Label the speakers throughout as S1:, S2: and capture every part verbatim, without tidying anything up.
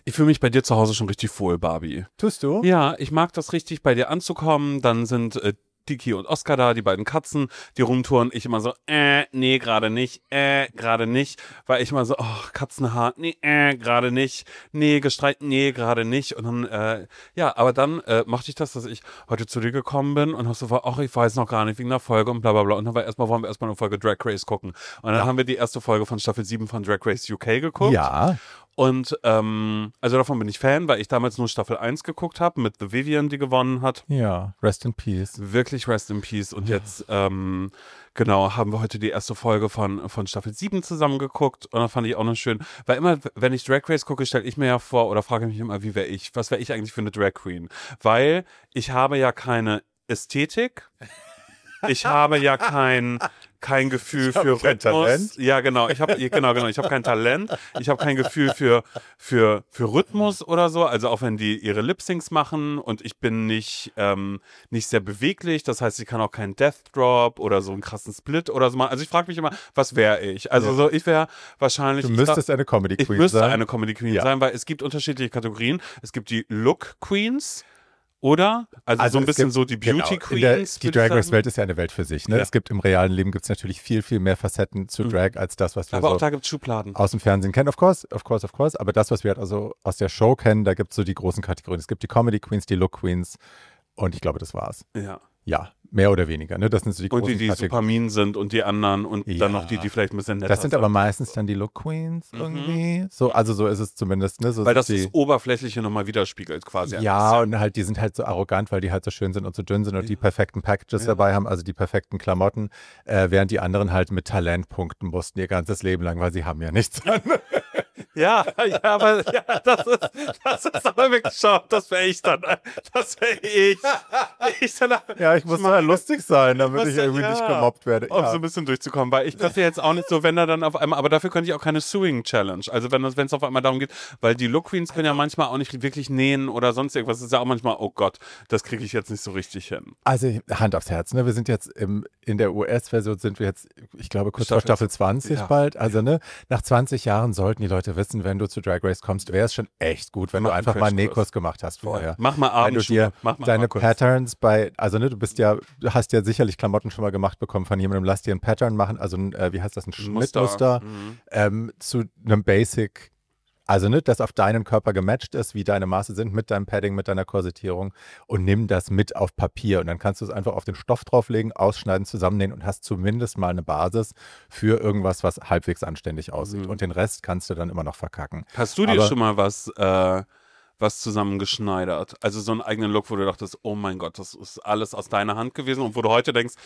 S1: Ich fühle mich bei dir zu Hause schon richtig wohl, Barbie.
S2: Tust du?
S1: Ja, ich mag das richtig, bei dir anzukommen. Dann sind äh, Diki und Oscar da, die beiden Katzen, die rumtouren. Ich immer so, äh, nee, gerade nicht, äh, gerade nicht. Weil ich immer so, oh, Katzenhaar, nee, äh, gerade nicht. Nee, gestreikt, nee, gerade nicht. Und dann, äh, ja, aber dann äh, machte ich das, dass ich heute zu dir gekommen bin und hast so, ach, ich weiß noch gar nicht, wegen der Folge und bla bla bla. Und dann war erstmal, wollen wir erstmal eine Folge Drag Race gucken. Und dann ja. haben wir die erste Folge von Staffel sieben von Drag Race U K geguckt.
S2: Ja.
S1: Und ähm, also davon bin ich Fan, weil ich damals nur Staffel eins geguckt habe mit The Vivian, die gewonnen hat.
S2: Ja, rest in peace.
S1: Wirklich rest in peace. Und jetzt, ähm, genau, haben wir heute die erste Folge von, von Staffel sieben zusammen geguckt. Und da fand ich auch noch schön, weil immer, wenn ich Drag Race gucke, stelle ich mir ja vor oder frage mich immer, wie wäre ich? Was wäre ich eigentlich für eine Drag Queen? Weil ich habe ja keine Ästhetik. Ich habe ja kein kein Gefühl
S2: ich
S1: für
S2: kein
S1: Rhythmus.
S2: Talent.
S1: Ja, genau. Ich habe genau, genau. Ich habe kein Talent. Ich habe kein Gefühl für für für Rhythmus oder so. Also auch wenn die ihre Lip-Syncs machen und ich bin nicht ähm, nicht sehr beweglich. Das heißt, ich kann auch keinen Death Drop oder so einen krassen Split oder so machen. Also ich frage mich immer, was wäre ich? Also
S2: ja.
S1: so, ich wäre wahrscheinlich.
S2: Du müsstest
S1: ich,
S2: eine Comedy Queen sein.
S1: Ich müsste sein. eine Comedy Queen
S2: ja.
S1: sein, weil es gibt unterschiedliche Kategorien. Es gibt die Look Queens. Oder? Also, also so ein bisschen
S2: gibt,
S1: so die Beauty
S2: genau,
S1: Queens.
S2: Der, die Drag Race Welt ist ja eine Welt für sich. Ne? Ja. Es gibt im realen Leben gibt's natürlich viel, viel mehr Facetten zu Drag mhm. als das, was wir
S1: aber
S2: so
S1: auch da gibt's Schubladen.
S2: aus dem Fernsehen kennen. Of course, of course, of course. Aber das, was wir halt also aus der Show kennen, da gibt es so die großen Kategorien. Es gibt die Comedy Queens, die Look Queens und ich glaube, das war's.
S1: Ja.
S2: Ja, mehr oder weniger. Ne? Das sind so die
S1: und
S2: großen
S1: die, die Supermin sind und die anderen und ja. dann noch die, die vielleicht ein bisschen netter sind.
S2: Das sind aber meistens dann die Look Queens irgendwie. Mhm. So, also so ist es zumindest. Ne? So
S1: weil das
S2: die,
S1: das Oberflächliche nochmal widerspiegelt quasi.
S2: Ja, und halt die sind halt so arrogant, weil die halt so schön sind und so dünn sind und ja. die perfekten Packages ja. dabei haben, also die perfekten Klamotten, äh, während die anderen halt mit Talent punkten mussten ihr ganzes Leben lang, weil sie haben ja nichts an.
S1: Ja, ja, aber ja, das ist, das ist aber wirklich schon, das wäre ich dann. Das wäre ich. ich dann,
S2: ja, ich muss mal lustig sein, damit ich, ich irgendwie ja, nicht gemobbt werde.
S1: Um
S2: ja.
S1: so ein bisschen durchzukommen, weil ich könnte jetzt auch nicht so, wenn er dann auf einmal, aber dafür könnte ich auch keine Suing-Challenge. Also wenn es auf einmal darum geht, weil die Look Queens können ja manchmal auch nicht wirklich nähen oder sonst irgendwas. Das ist ja auch manchmal, oh Gott, das kriege ich jetzt nicht so richtig hin.
S2: Also Hand aufs Herz, ne? Wir sind jetzt im, in der U S-Version sind wir jetzt, ich glaube, kurz vor Staffel zwanzig ja. bald. Also ne, nach zwanzig Jahren sollten die Leute wissen, wenn du zu Drag Race kommst, wäre es schon echt gut, wenn Mach du einfach mal einen Nähkurs gemacht hast vorher.
S1: Ja. Mach mal Abendschule.
S2: Wenn du dir
S1: Mach mal
S2: deine Patterns bei, also ne, du bist ja, du hast ja sicherlich Klamotten schon mal gemacht bekommen von jemandem, lass dir einen Pattern machen, also ein, äh, wie heißt das, ein Schnittmuster mhm. ähm, zu einem Basic, also ne, das auf deinen Körper gematcht ist, wie deine Maße sind, mit deinem Padding, mit deiner Korsettierung und nimm das mit auf Papier und dann kannst du es einfach auf den Stoff drauflegen, ausschneiden, zusammennähen und hast zumindest mal eine Basis für irgendwas, was halbwegs anständig aussieht mhm. und den Rest kannst du dann immer noch verkacken.
S1: Hast du dir Aber, schon mal was äh, was zusammengeschneidert? Also so einen eigenen Look, wo du dachtest, oh mein Gott, das ist alles aus deiner Hand gewesen und wo du heute denkst,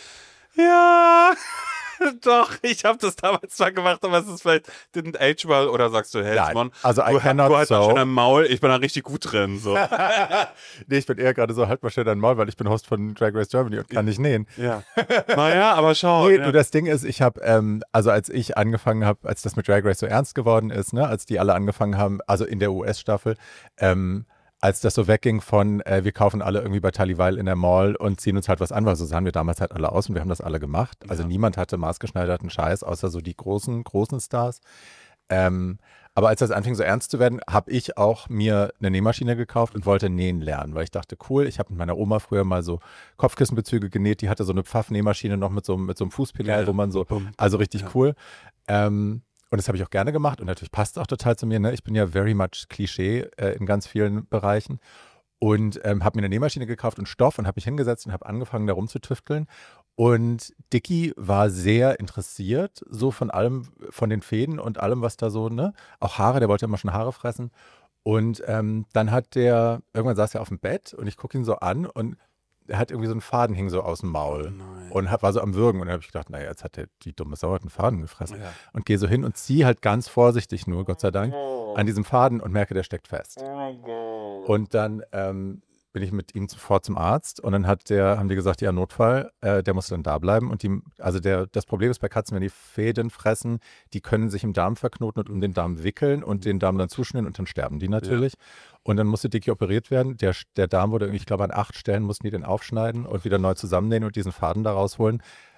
S1: ja, doch, ich habe das damals zwar gemacht, aber es ist vielleicht didn't age well oder sagst du, hey, Simon,
S2: also I
S1: du,
S2: cannot
S1: du hast
S2: so.
S1: schon ein Maul, ich bin da richtig gut drin. So.
S2: Nee, ich bin eher gerade so, halt mal schnell dein Maul, weil ich bin Host von Drag Race Germany und kann nicht nähen.
S1: Ja. Naja, aber schau.
S2: Nee,
S1: ja.
S2: du, das Ding ist, ich habe, ähm, also als ich angefangen habe, als das mit Drag Race so ernst geworden ist, ne, als die alle angefangen haben, also in der U S-Staffel, ähm, als das so wegging von, äh, wir kaufen alle irgendwie bei Taliweil in der Mall und ziehen uns halt was an, weil so sahen wir damals halt alle aus und wir haben das alle gemacht. Also ja. niemand hatte maßgeschneiderten Scheiß, außer so die großen, großen Stars. Ähm, aber als das anfing so ernst zu werden, habe ich auch mir eine Nähmaschine gekauft und wollte nähen lernen, weil ich dachte, cool, ich habe mit meiner Oma früher mal so Kopfkissenbezüge genäht, die hatte so eine Pfaff-Nähmaschine noch mit so, mit so einem Fußpedal, ja, wo man so, also richtig ja. cool. Ähm, Und das habe ich auch gerne gemacht und natürlich passt es auch total zu mir. Ne? Ich bin ja very much Klischee äh, in ganz vielen Bereichen und ähm, habe mir eine Nähmaschine gekauft und Stoff und habe mich hingesetzt und habe angefangen, da rumzutüfteln. Und Dicky war sehr interessiert, so von allem, von den Fäden und allem, was da so, ne? Auch Haare, der wollte immer schon Haare fressen. Und ähm, dann hat der, irgendwann saß er auf dem Bett und ich gucke ihn so an und er hat irgendwie so einen Faden hing so aus dem Maul oh und hat, war so am Würgen. Und dann habe ich gedacht, naja, jetzt hat der, die dumme Sau hat einen Faden gefressen. Ja. Und gehe so hin und ziehe halt ganz vorsichtig nur, Gott sei Dank, oh. an diesem Faden und merke, der steckt fest. Oh und dann ähm, bin ich mit ihm sofort zum Arzt und dann hat der, haben die gesagt, ja, Notfall, äh, der muss dann da bleiben. Und die, also der, das Problem ist bei Katzen, wenn die Fäden fressen, die können sich im Darm verknoten und um den Darm wickeln und den Darm dann zuschnüren und dann sterben die natürlich. Ja. Und dann musste Dicky operiert werden. Der, der Darm wurde, ich glaube, an acht Stellen mussten die den aufschneiden und wieder neu zusammennähen und diesen Faden da rausholen.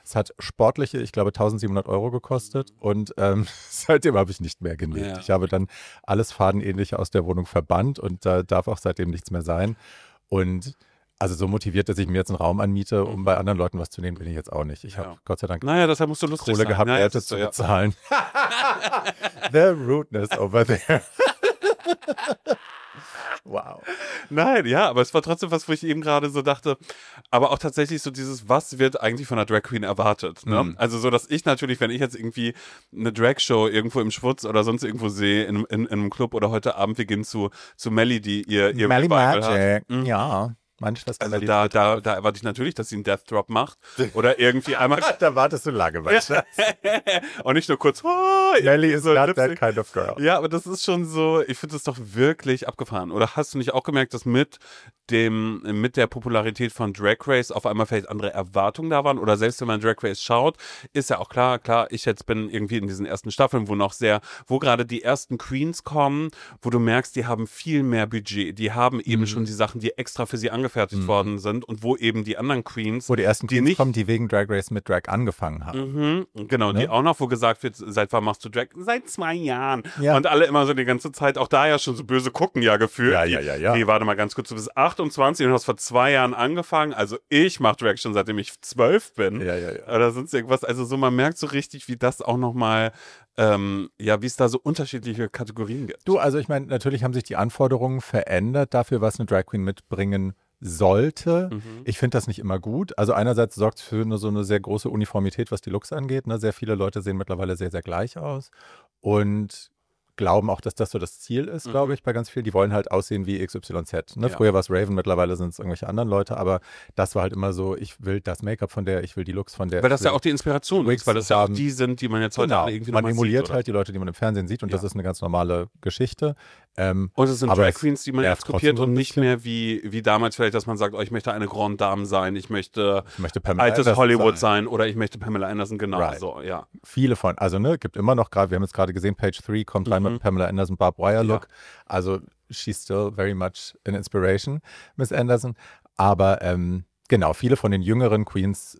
S2: Es hat sportliche, ich glaube, tausendsiebenhundert Euro gekostet und ähm, seitdem habe ich nicht mehr genäht.
S1: Ja.
S2: Ich habe dann alles Fadenähnliche aus der Wohnung verbannt und da darf auch seitdem nichts mehr sein. Und also so motiviert, dass ich mir jetzt einen Raum anmiete, um bei anderen Leuten was zu nähen, bin ich jetzt auch nicht. Ich habe
S1: Ja.
S2: Gott sei Dank
S1: Naja, deshalb musst du lustig
S2: Kohle
S1: sein.
S2: gehabt,
S1: naja,
S2: Werte
S1: das ist
S2: zu
S1: so, ja.
S2: bezahlen. The rudeness over there. Wow.
S1: Nein, ja, aber es war trotzdem was, wo ich eben gerade so dachte, aber auch tatsächlich so dieses, was wird eigentlich von einer Drag Queen erwartet, ne?
S2: Mhm.
S1: Also so, dass ich natürlich, wenn ich jetzt irgendwie eine Drag-Show irgendwo im Schwutz oder sonst irgendwo sehe, in, in, in einem Club oder heute Abend, wir gehen zu, zu Melly, die ihr, ihr
S2: Melly
S1: Revival hat.
S2: Magic.
S1: Mhm.
S2: Ja, meine Schwester
S1: Also
S2: Melly.
S1: da, da, da erwarte ich natürlich, dass sie einen Death Drop macht oder irgendwie einmal
S2: Da wartest du lange, weißt du?
S1: und nicht nur kurz, oh,
S2: Melly is
S1: so
S2: not
S1: Lip
S2: that
S1: Sync.
S2: kind of girl.
S1: Ja, aber das ist schon so, ich finde das doch wirklich abgefahren. Oder hast du nicht auch gemerkt, dass mit dem, mit der Popularität von Drag Race auf einmal vielleicht andere Erwartungen da waren? Oder selbst wenn man Drag Race schaut, ist ja auch klar, klar, ich jetzt bin irgendwie in diesen ersten Staffeln, wo noch sehr, wo gerade die ersten Queens kommen, wo du merkst, die haben viel mehr Budget. Die haben eben
S2: Mhm.
S1: schon die Sachen, die extra für sie angefertigt
S2: Mhm.
S1: worden sind und wo eben die anderen Queens,
S2: Wo die ersten
S1: die
S2: Queens
S1: nicht
S2: kommen, die wegen Drag Race mit Drag angefangen haben.
S1: Mhm, genau,
S2: Ne?
S1: die auch noch, wo gesagt wird, seit wann machst du Drag? Seit zwei Jahren.
S2: Ja.
S1: Und alle immer so die ganze Zeit, auch da ja schon so böse gucken ja gefühlt.
S2: Ja, ja, ja, ja.
S1: Nee, warte mal ganz kurz, du bist achtundzwanzig und hast vor zwei Jahren angefangen. Also ich mache Drag schon seitdem ich zwölf bin.
S2: Ja, ja, ja.
S1: Oder sonst irgendwas. Also so, man merkt so richtig, wie das auch nochmal, ähm, ja, wie es da so unterschiedliche Kategorien gibt.
S2: Du, also ich meine, natürlich haben sich die Anforderungen verändert dafür, was eine Drag Queen mitbringen sollte.
S1: Mhm.
S2: Ich finde das nicht immer gut. Also einerseits sorgt es für eine, so eine sehr große Uniformität, was die Looks angeht. Ne? Sehr viele Leute sehen mittlerweile sehr, sehr gleich aus und glauben auch, dass das so das Ziel ist,
S1: Mhm.
S2: glaube ich, bei ganz vielen. Die wollen halt aussehen wie X Y Z. Ne?
S1: Ja.
S2: Früher war es Raven, mittlerweile sind es irgendwelche anderen Leute, aber das war halt immer so, ich will das Make-up von der, ich will die Looks von der.
S1: Weil das
S2: ich
S1: ja
S2: will
S1: auch die Inspiration
S2: Wigs
S1: ist, weil das ja auch
S2: haben.
S1: die sind, die man jetzt heute
S2: Genau,
S1: alle irgendwie
S2: man
S1: nochmal
S2: emuliert
S1: sieht, oder?
S2: halt die Leute, die man im Fernsehen sieht und
S1: Ja.
S2: das ist eine ganz normale Geschichte. Ähm,
S1: Und es sind
S2: Aber
S1: Drag
S2: es
S1: Queens, die man
S2: nervt
S1: jetzt kopiert
S2: trotzdem so ein
S1: und nicht
S2: bisschen.
S1: mehr wie, wie damals vielleicht, dass man sagt, oh, ich möchte eine Grande Dame sein, ich möchte
S2: ich möchte Pamela
S1: altes
S2: Anderson
S1: Hollywood
S2: sein.
S1: sein oder ich möchte Pamela Anderson, genau
S2: Right.
S1: so, ja.
S2: Viele von, also ne, gibt immer noch gerade, wir haben jetzt gerade gesehen, Page drei kommt rein
S1: Mhm.
S2: mit Pamela Anderson, Barb Wire Look. Also she's still very much an inspiration, Miss Anderson. Aber ähm, genau, viele von den jüngeren Queens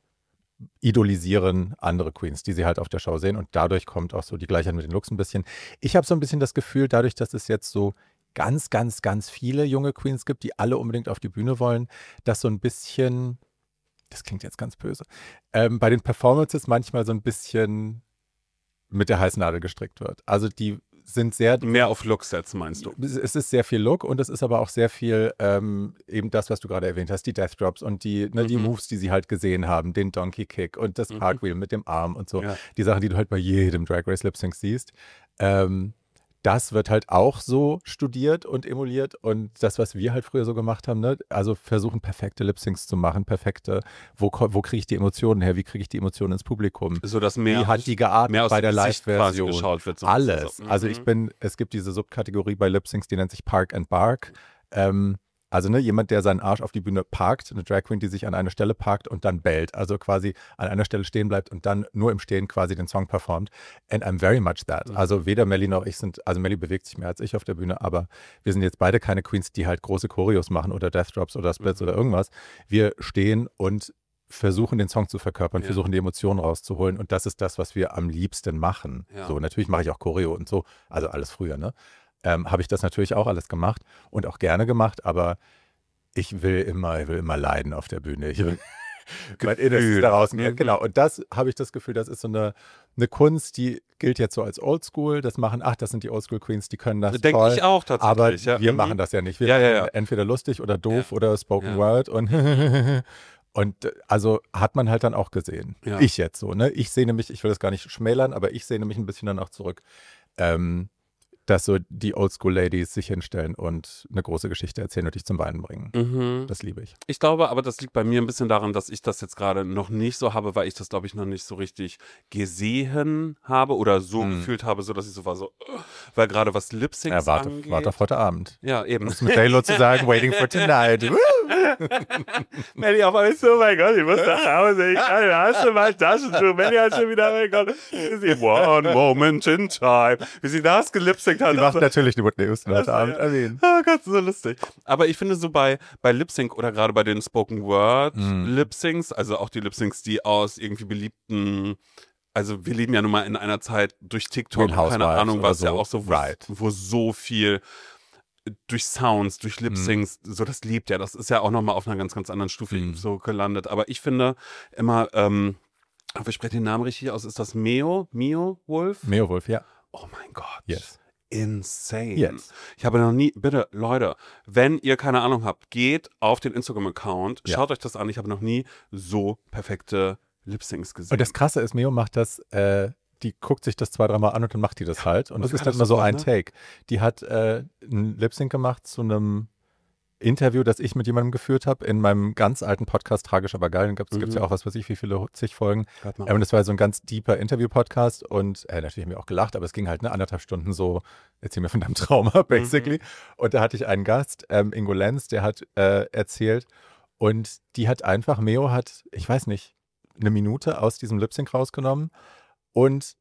S2: idolisieren andere Queens, die sie halt auf der Show sehen und dadurch kommt auch so die Gleichheit mit den Looks ein bisschen. Ich habe so ein bisschen das Gefühl, dadurch, dass es jetzt so ganz, ganz, ganz viele junge Queens gibt, die alle unbedingt auf die Bühne wollen, dass so ein bisschen, das klingt jetzt ganz böse, ähm, bei den Performances manchmal so ein bisschen mit der heißen Nadel gestrickt wird. Also die sind sehr,
S1: Mehr auf Looks setzen, meinst du?
S2: es ist sehr viel Look und es ist aber auch sehr viel ähm, eben das, was du gerade erwähnt hast, die Death Drops und die, ne, die
S1: Mhm.
S2: Moves, die sie halt gesehen haben, den Donkey Kick und das
S1: Mhm.
S2: Cartwheel mit dem Arm und so.
S1: Ja.
S2: Die Sachen, die du halt bei jedem Drag Race Lip Sync siehst. Ähm, das wird halt auch so studiert und emuliert und das, was wir halt früher so gemacht haben, ne? Also versuchen perfekte Lip Syncs zu machen, perfekte, wo, ko- wo kriege ich die Emotionen her, wie kriege ich die Emotionen ins Publikum,
S1: So, dass mehr,
S2: wie hat die geatmet
S1: mehr aus
S2: bei
S1: dem
S2: der
S1: Gesicht quasi
S2: Live-Version.
S1: geschaut wird. So
S2: Alles.
S1: So.
S2: Also ich
S1: Mhm.
S2: bin, es gibt diese Subkategorie bei Lip Syncs, die nennt sich Park and Bark. Ähm, also ne, jemand, der seinen Arsch auf die Bühne parkt, eine Drag Queen, die sich an eine Stelle parkt und dann bellt. Also quasi an einer Stelle stehen bleibt und dann nur im Stehen quasi den Song performt. And I'm very much that.
S1: Mhm.
S2: Also weder Melly noch ich sind, also Melly bewegt sich mehr als ich auf der Bühne, aber wir sind jetzt beide keine Queens, die halt große Choreos machen oder Death Drops oder Splits
S1: Mhm.
S2: oder irgendwas. Wir stehen und versuchen den Song zu verkörpern,
S1: Ja.
S2: versuchen die Emotionen rauszuholen und das ist das, was wir am liebsten machen.
S1: Ja.
S2: So, natürlich mache ich auch Choreo und so, also alles früher, ne? Ähm, habe ich das natürlich auch alles gemacht und auch gerne gemacht, aber ich will immer, ich will immer leiden auf der Bühne. Ich will mein Innerstes da rausgehen.
S1: Mhm.
S2: Genau. Und das habe ich das Gefühl, das ist so eine, eine Kunst, die gilt jetzt so als Oldschool. Das machen, ach, das sind die Oldschool Queens, die können das
S1: Denke
S2: toll.
S1: ich auch
S2: Aber
S1: tatsächlich. ja.
S2: wir
S1: Mhm.
S2: machen das ja nicht. Wir
S1: Ja, ja,
S2: machen
S1: ja.
S2: entweder lustig oder doof
S1: Ja.
S2: oder Spoken
S1: Ja.
S2: Word und und äh, also hat man halt dann auch gesehen.
S1: Ja.
S2: Ich jetzt so, ne? Ich sehne mich, ich will das gar nicht schmälern, aber ich sehne mich ein bisschen danach zurück, ähm, dass so die Oldschool-Ladies sich hinstellen und eine große Geschichte erzählen und dich zum Weinen bringen.
S1: Mhm.
S2: Das liebe ich.
S1: Ich glaube, aber das liegt bei mir ein bisschen daran, dass ich das jetzt gerade noch nicht so habe, weil ich das, glaube ich, noch nicht so richtig gesehen habe oder so
S2: Hm.
S1: gefühlt habe, so dass ich so war, so, uh, weil gerade was Lip-Syncs
S2: Ja, warte,
S1: angeht.
S2: warte auf heute Abend.
S1: Ja, eben.
S2: Um es mit J-Lo zu sagen, waiting for tonight. Woo!
S1: Melly auf einmal so, oh mein Gott, ich muss nach Hause, ich kann, hast du mal Taschentuch? Melly hat schon wieder, oh mein Gott, ist sie one moment in time. Wie sie das gelipsingt gelipsingt hat.
S2: Die macht natürlich eine Whitney Houston heute Abend.
S1: Ja. I mean. Oh Gott, so lustig. Aber ich finde so bei, bei Lip-Sync oder gerade bei den Spoken Word mm. Lip-Syncs, also auch die Lip-Syncs, die aus irgendwie beliebten, also wir leben ja nun mal in einer Zeit durch TikTok, keine Ahnung, was so. Ja auch so, wo, right. wo so viel durch Sounds, durch Lip-Syncs, mm. so das lebt ja, das ist ja auch nochmal auf einer ganz, ganz anderen Stufe mm. so gelandet. Aber ich finde immer, ähm, aber ich spreche den Namen richtig aus, ist das Meo? Meo Wolf?
S2: Meo Wolf, ja.
S1: Oh mein Gott.
S2: Yes.
S1: Insane.
S2: Yes.
S1: Ich habe noch nie, bitte, Leute, wenn ihr keine Ahnung habt, geht auf den Instagram-Account, ja. schaut euch das an. Ich habe noch nie so perfekte Lip-Syncs gesehen.
S2: Und das Krasse ist, Meo macht das, äh, die guckt sich das zwei, dreimal an und dann macht die das halt. Und das ist dann immer so ein ne? Take. Die hat äh, einen Lip-Sync gemacht zu einem Interview, das ich mit jemandem geführt habe, in meinem ganz alten Podcast, Tragisch aber geil. Da gibt es mhm. ja auch, was weiß ich, wie viele zig Folgen. Ähm, und das war so ein ganz deeper Interview-Podcast und äh, natürlich haben wir auch gelacht, aber es ging halt eine anderthalb Stunden so, erzähl mir von deinem Trauma, basically. Mhm. Und da hatte ich einen Gast, ähm, Ingo Lenz, der hat äh, erzählt und die hat einfach, Meo hat, ich weiß nicht, eine Minute aus diesem Lip-Sync rausgenommen und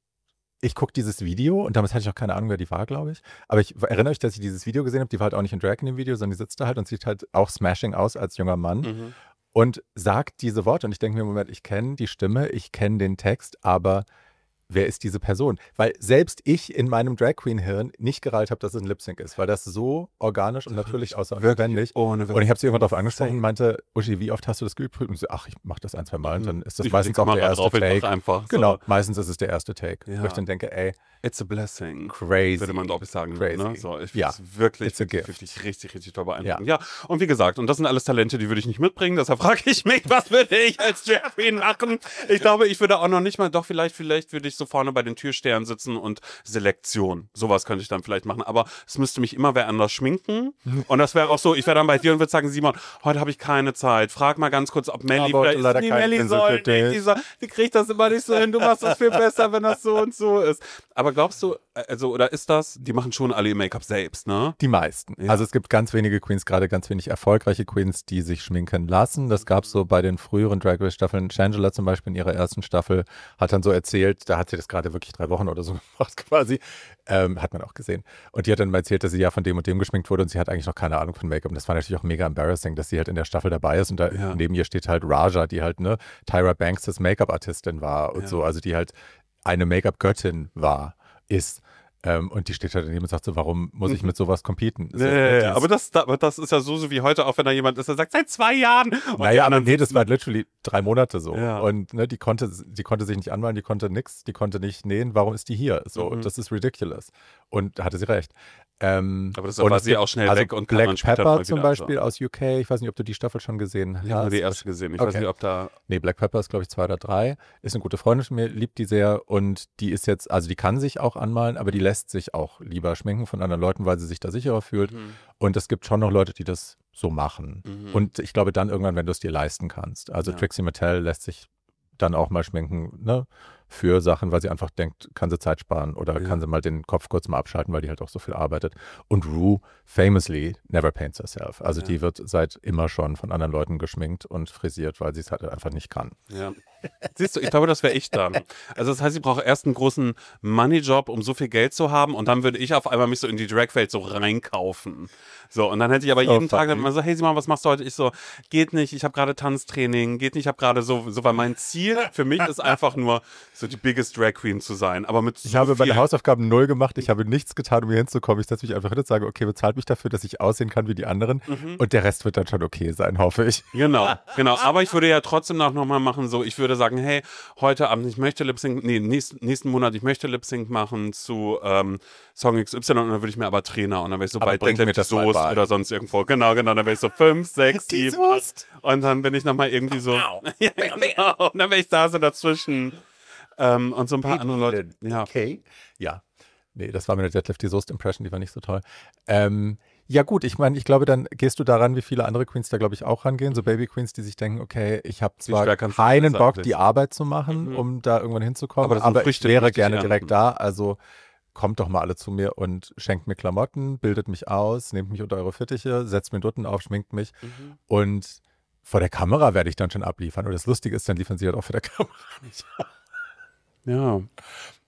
S2: ich gucke dieses Video und damals hatte ich auch keine Ahnung, wer die war, glaube ich. Aber ich erinnere mich, dass ich dieses Video gesehen habe. Die war halt auch nicht in Drag in dem Video, sondern die sitzt da halt und sieht halt auch smashing aus als junger Mann mhm. und sagt diese Worte. Und ich denke mir im Moment, ich kenne die Stimme, ich kenne den Text, aber wer ist diese Person? Weil selbst ich in meinem Drag Queen Hirn nicht gereilt habe, dass es ein Lip-Sync ist, weil das so organisch und natürlich aussah und lebendig. Und ich habe sie irgendwann darauf angesprochen und meinte, Uschi, wie oft hast du das geübt? Und sie, ach, ich mache das ein, zwei Mal. Und dann ist das ich meistens auch der erste drauf, Take.
S1: Einfach,
S2: genau,
S1: so.
S2: meistens ist es der erste Take. Ja. Wo ich dann denke, ey,
S1: it's a blessing.
S2: Crazy.
S1: Würde man glaube ich sagen.
S2: Crazy.
S1: Ne? So, ich
S2: ja.
S1: finde es wirklich, wirklich, wirklich richtig, richtig toll beeindruckend. Ja. ja, und wie gesagt, und das sind alles Talente, die würde ich nicht mitbringen. Deshalb frage ich mich, was würde ich als Drag Queen machen? Ich glaube, ich würde auch noch nicht mal, doch vielleicht, vielleicht würde ich so vorne bei den Türstern sitzen und Selektion. Sowas könnte ich dann vielleicht machen. Aber es müsste mich immer wer anders schminken. Und das wäre auch so, ich wäre dann bei dir und würde sagen, Simon, heute habe ich keine Zeit. Frag mal ganz kurz, ob Melli vielleicht ist. Nee, Melli soll nicht. Die, die kriegt das immer nicht so hin. Du machst das viel besser, wenn das so und so ist. Aber glaubst du, also, oder ist das, die machen schon alle ihr Make-up selbst, ne?
S2: Die meisten. Ja. Also es gibt ganz wenige Queens, gerade ganz wenig erfolgreiche Queens, die sich schminken lassen. Das gab es so bei den früheren Drag Race Staffeln. Shangela zum Beispiel in ihrer ersten Staffel hat dann so erzählt, da hat sie das gerade wirklich drei Wochen oder so gemacht quasi, ähm, hat man auch gesehen. Und die hat dann mal erzählt, dass sie ja von dem und dem geschminkt wurde und sie hat eigentlich noch keine Ahnung von Make-up. Und das war natürlich auch mega embarrassing, dass sie halt in der Staffel dabei ist und da ja. neben ihr steht halt Raja, die halt, ne, Tyra Banks, das Make-up-Artistin war und ja. so, also die halt eine Make-up-Göttin war, ist. Ähm, und die steht halt daneben und sagt so, warum muss ich mit sowas competen?
S1: Ja, ja, ja, aber das, aber das ist ja so, so wie heute, auch wenn da jemand ist, der sagt, seit zwei Jahren. Und
S2: naja, aber nee, das war literally drei Monate so. Ja. Und ne, die konnte, die konnte sich nicht anmalen, die konnte nix, die konnte nicht nähen. Warum ist die hier? So, mhm. das ist ridiculous. Und da hatte sie recht. Ähm,
S1: aber das war sie auch schnell
S2: also
S1: weg und
S2: Black Pepper zum Beispiel aus U K. Ich weiß nicht, ob du die Staffel schon gesehen hast.
S1: Ich habe die erste gesehen. Ich okay. weiß nicht, ob da.
S2: Nee, Black Pepper ist, glaube ich, zwei oder drei. Ist eine gute Freundin von mir, liebt die sehr und die ist jetzt, also die kann sich auch anmalen, aber die lässt sich auch lieber schminken von anderen Leuten, weil sie sich da sicherer fühlt. Mhm. Und es gibt schon noch Leute, die das so machen. Mhm. Und ich glaube dann irgendwann, wenn du es dir leisten kannst. Also ja. Trixie Mattel lässt sich dann auch mal schminken, ne? Für Sachen, weil sie einfach denkt, kann sie Zeit sparen oder ja. kann sie mal den Kopf kurz mal abschalten, weil die halt auch so viel arbeitet. Und Rue, famously, never paints herself. Also ja. die wird seit immer schon von anderen Leuten geschminkt und frisiert, weil sie es halt einfach nicht kann.
S1: Ja. Siehst du, ich glaube, das wäre ich dann. Also das heißt, ich brauche erst einen großen Money-Job, um so viel Geld zu haben und dann würde ich auf einmal mich so in die Drag-Welt so reinkaufen. So, und dann hätte ich aber jeden oh, Tag dann immer so, hey Simon, was machst du heute? Ich so, geht nicht, ich habe gerade Tanztraining, geht nicht, ich habe gerade so, so, weil mein Ziel für mich ist einfach nur, so die biggest Drag Queen zu sein. Aber mit so
S2: Ich habe meine Hausaufgaben null gemacht, ich habe nichts getan, um hier hinzukommen. Ich setze mich einfach hin und sage, okay, bezahlt mich dafür, dass ich aussehen kann wie die anderen mhm. und der Rest wird dann schon okay sein, hoffe ich.
S1: Genau, genau. Aber ich würde ja trotzdem noch, noch mal machen, so, ich würde sagen, hey, heute Abend, ich möchte Lip-Sync, nee, nächsten, nächsten Monat, ich möchte Lip-Sync machen zu ähm, Song X Y und dann würde ich mir aber Trainer und dann wäre ich so
S2: aber
S1: bei Detlef die Soest oder sonst irgendwo. Genau, genau, dann wäre ich so fünf, sechs, sieben, acht und dann bin ich nochmal irgendwie so, ja, genau, und dann wäre ich da so dazwischen ähm, und so ein paar andere Leute. Ja.
S2: Okay, ja. Nee, das war mir eine Detlef die Soest-Impression, die war nicht so toll. Ähm, Ja gut, ich meine, ich glaube, dann gehst du daran, wie viele andere Queens da, glaube ich, auch rangehen. So Baby-Queens, die sich denken, okay, ich habe zwar keinen Bock, die Arbeit zu machen, mhm. um da irgendwann hinzukommen, aber, aber ich wäre gerne direkt da, also kommt doch mal alle zu mir und schenkt mir Klamotten, bildet mich aus, nehmt mich unter eure Fittiche, setzt mir Dutten auf, schminkt mich mhm. und vor der Kamera werde ich dann schon abliefern. Und das Lustige ist, dann liefern sie halt auch vor der Kamera nicht ab.
S1: Ja.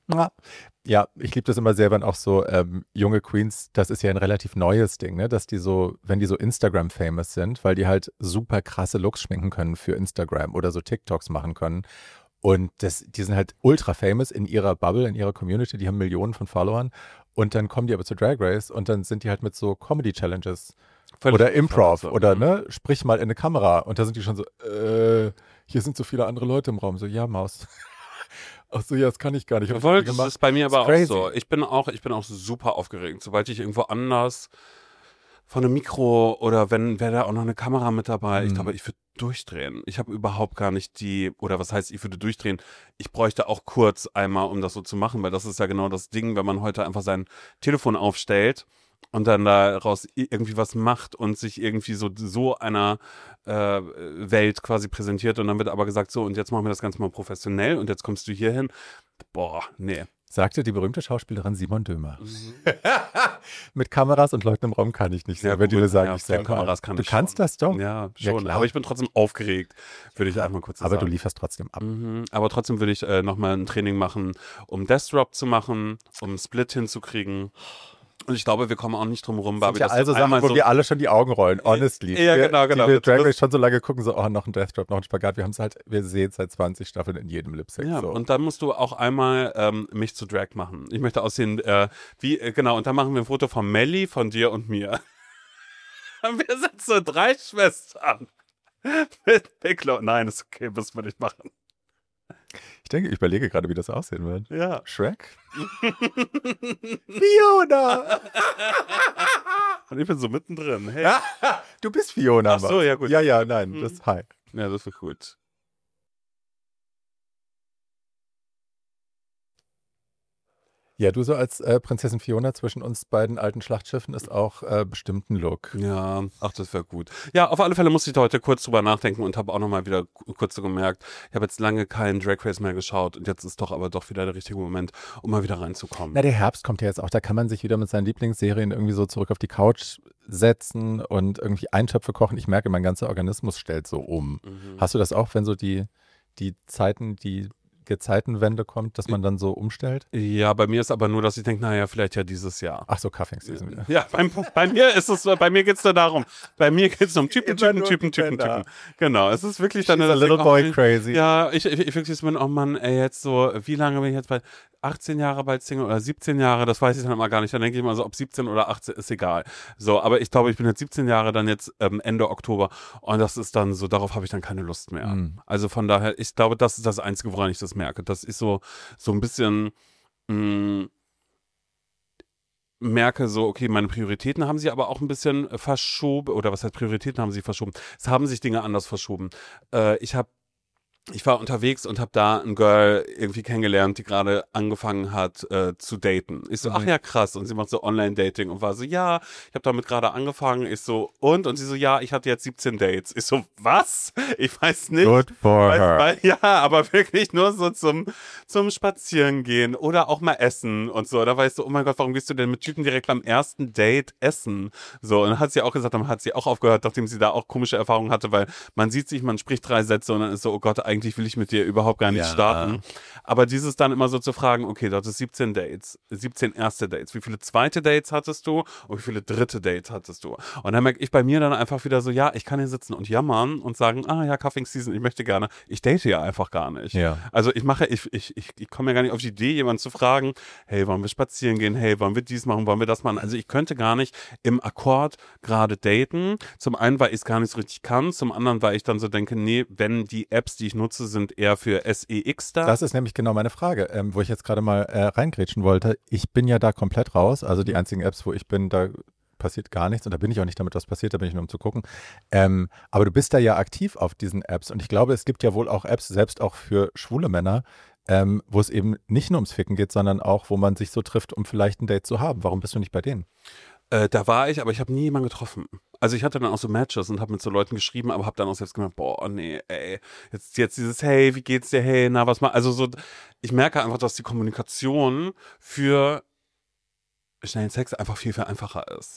S2: Ja, ja, ich liebe das immer sehr, wenn auch so ähm, junge Queens, das ist ja ein relativ neues Ding, ne, dass die so, wenn die so Instagram-famous sind, weil die halt super krasse Looks schminken können für Instagram oder so TikToks machen können. Und das, die sind halt ultra famous in ihrer Bubble, in ihrer Community, die haben Millionen von Followern. Und dann kommen die aber zu Drag Race und dann sind die halt mit so Comedy-Challenges
S1: Völlig
S2: oder Improv
S1: Verlasse.
S2: oder
S1: Mhm.
S2: ne, sprich mal in eine Kamera. Und da sind die schon so, äh, hier sind so viele andere Leute im Raum. So, ja, Maus. Ach so, ja, das kann ich gar nicht. Hab ich
S1: Jawohl,
S2: nie
S1: das
S2: gemacht.
S1: ist bei mir
S2: Ist
S1: aber auch
S2: crazy.
S1: so. Ich bin auch, ich bin auch super aufgeregt. Sobald ich irgendwo anders von einem Mikro oder wenn, wäre da auch noch eine Kamera mit dabei. Ich
S2: Mhm.
S1: glaube, ich würde durchdrehen. Ich habe überhaupt gar nicht die, oder was heißt, ich würde durchdrehen. Ich bräuchte auch kurz einmal, um das so zu machen, weil das ist ja genau das Ding, wenn man heute einfach sein Telefon aufstellt und dann daraus i- irgendwie was macht und sich irgendwie so, so einer äh, Welt quasi präsentiert und dann wird aber gesagt, so und jetzt machen wir das Ganze mal professionell und jetzt kommst du hier hin. Boah, nee.
S2: Sagte die berühmte Schauspielerin Simon Dömer. Mit Kameras und Leuten im Raum kann ich nicht sehen, wenn die
S1: gut,
S2: mir sagen,
S1: ja,
S2: ich soll
S1: vor Kameras kann
S2: Du
S1: ich
S2: kannst
S1: schon.
S2: das doch.
S1: Ja,
S2: Ja,
S1: schon.
S2: klar.
S1: aber ich bin trotzdem aufgeregt, würde ich einmal kurz
S2: Aber
S1: sagen.
S2: du lieferst trotzdem ab.
S1: Mhm. Aber trotzdem würde ich äh, nochmal ein Training machen, um Death Drop zu machen, um Split hinzukriegen. Und ich glaube, wir kommen auch nicht drum rum,
S2: Das sind
S1: Barbie,
S2: ja
S1: dass du
S2: also Sachen,
S1: einmal
S2: wo
S1: so
S2: wir alle schon die Augen rollen, honestly.
S1: Ja,
S2: wir,
S1: genau, genau.
S2: Die wir Drag
S1: Das-
S2: Race schon so lange gucken, so, oh, noch ein Death Drop, noch ein Spagat. Wir haben es halt, wir sehen es seit zwanzig Staffeln in jedem Lip-Sync.
S1: Ja,
S2: so.
S1: und dann musst du auch einmal ähm, mich zu Drag machen. Ich möchte aussehen, äh, wie, äh, genau, und dann machen wir ein Foto von Melly, von dir und mir. Wir sind so drei Schwestern. Mit Piccolo. Nein, ist okay, müssen wir nicht machen.
S2: Ich denke, ich überlege gerade, wie das aussehen wird.
S1: Ja.
S2: Shrek? Fiona!
S1: Und ich bin so mittendrin. Hey.
S2: Ja, du bist Fiona.
S1: Ach so,
S2: Mann.
S1: ja, gut.
S2: Ja, ja, nein,
S1: Mhm.
S2: das ist hi.
S1: Ja, das wird gut.
S2: Ja, du so als äh, Prinzessin Fiona zwischen uns beiden alten Schlachtschiffen ist auch äh, bestimmt ein Look.
S1: Ja, ach, das wäre gut. Ja, auf alle Fälle musste ich da heute kurz drüber nachdenken und habe auch nochmal wieder ku- kurz so gemerkt, ich habe jetzt lange keinen Drag Race mehr geschaut und jetzt ist doch aber doch wieder der richtige Moment, um mal wieder reinzukommen.
S2: Na, der Herbst kommt ja jetzt auch, da kann man sich wieder mit seinen Lieblingsserien irgendwie so zurück auf die Couch setzen und irgendwie Eintöpfe kochen. Ich merke, mein ganzer Organismus stellt so um.
S1: Mhm.
S2: Hast du das auch, wenn so die, die Zeiten, die Gezeitenwende kommt, dass man dann so umstellt?
S1: Ja, bei mir ist aber nur, dass ich denke, naja, vielleicht ja dieses Jahr.
S2: Ach so, Cuffing Season wieder.
S1: Ja, bei, bei mir ist es, bei mir geht's nur darum. Bei mir geht's nur um Typen,
S2: Immer
S1: Typen,
S2: nur
S1: Typen,
S2: die
S1: Typen,
S2: Männer.
S1: Typen. Genau, es ist wirklich dann
S2: She's a
S1: das
S2: little
S1: Ding,
S2: boy
S1: oh,
S2: crazy.
S1: Ja, ich, ich, ich wirklich so bin, oh Mann, ey, jetzt so, wie lange bin ich jetzt bei achtzehn Jahre bald Single oder siebzehn Jahre, das weiß ich dann immer gar nicht. Dann denke ich mal so, ob siebzehn oder achtzehn, ist egal. So, aber ich glaube, ich bin jetzt siebzehn Jahre dann jetzt ähm, Ende Oktober und das ist dann so, darauf habe ich dann keine Lust mehr.
S2: Mm.
S1: Also von daher, ich glaube, das ist das Einzige, woran ich das merke. Das ist so, so ein bisschen, mh, merke so, okay, meine Prioritäten haben sie aber auch ein bisschen verschoben, oder was heißt Prioritäten haben sie verschoben? Es haben sich Dinge anders verschoben. Äh, ich habe Ich war unterwegs und habe da ein Girl irgendwie kennengelernt, die gerade angefangen hat äh, zu daten. Ich so,
S2: Mhm.
S1: ach ja, krass. Und sie macht so Online-Dating und war so, ja, ich habe damit gerade angefangen. Ich so, und? Und sie so, ja, ich hatte jetzt siebzehn Dates. Ich so, was? Ich weiß nicht.
S2: Good for
S1: Weil,
S2: her.
S1: weil, ja, aber wirklich nur so zum, zum Spazierengehen oder auch mal essen und so. Da war ich so, oh mein Gott, warum gehst du denn mit Typen direkt beim ersten Date essen? So, und dann hat sie auch gesagt, dann hat sie auch aufgehört, nachdem sie da auch komische Erfahrungen hatte, weil man sieht sich, man spricht drei Sätze und dann ist so, oh Gott, eigentlich will ich mit dir überhaupt gar nicht
S2: Ja.
S1: starten. Aber dieses dann immer so zu fragen, okay, du hattest siebzehn Dates, siebzehn erste Dates. Wie viele zweite Dates hattest du und wie viele dritte Dates hattest du? Und dann merke ich bei mir dann einfach wieder so, ja, ich kann hier sitzen und jammern und sagen, ah ja, Cuffing Season, ich möchte gerne. Ich date ja einfach gar nicht.
S2: Ja.
S1: Also ich mache, ich, ich, ich, ich komme ja gar nicht auf die Idee, jemanden zu fragen, hey, wollen wir spazieren gehen? Hey, wollen wir dies machen? Wollen wir das machen? Also ich könnte gar nicht im Akkord gerade daten. Zum einen, weil ich es gar nicht so richtig kann. Zum anderen, weil ich dann so denke, nee, wenn die Apps, die ich nutze, sind eher für S E X da.
S2: Das ist nämlich genau meine Frage, ähm, wo ich jetzt gerade mal äh, reingrätschen wollte. Ich bin ja da komplett raus. Also die einzigen Apps, wo ich bin, da passiert gar nichts und da bin ich auch nicht damit, was passiert, da bin ich nur um zu gucken. Ähm, aber du bist da ja aktiv auf diesen Apps und ich glaube, es gibt ja wohl auch Apps, selbst auch für schwule Männer, ähm, wo es eben nicht nur ums Ficken geht, sondern auch, wo man sich so trifft, um vielleicht ein Date zu haben. Warum bist du nicht bei denen?
S1: Äh, da war ich, aber ich habe nie jemanden getroffen. Also ich hatte dann auch so Matches und habe mit so Leuten geschrieben, aber habe dann auch selbst gemerkt, boah, nee, ey, jetzt, jetzt dieses, hey, wie geht's dir, hey, na, was mal, also so, ich merke einfach, dass die Kommunikation für schnellen Sex einfach viel, viel einfacher ist.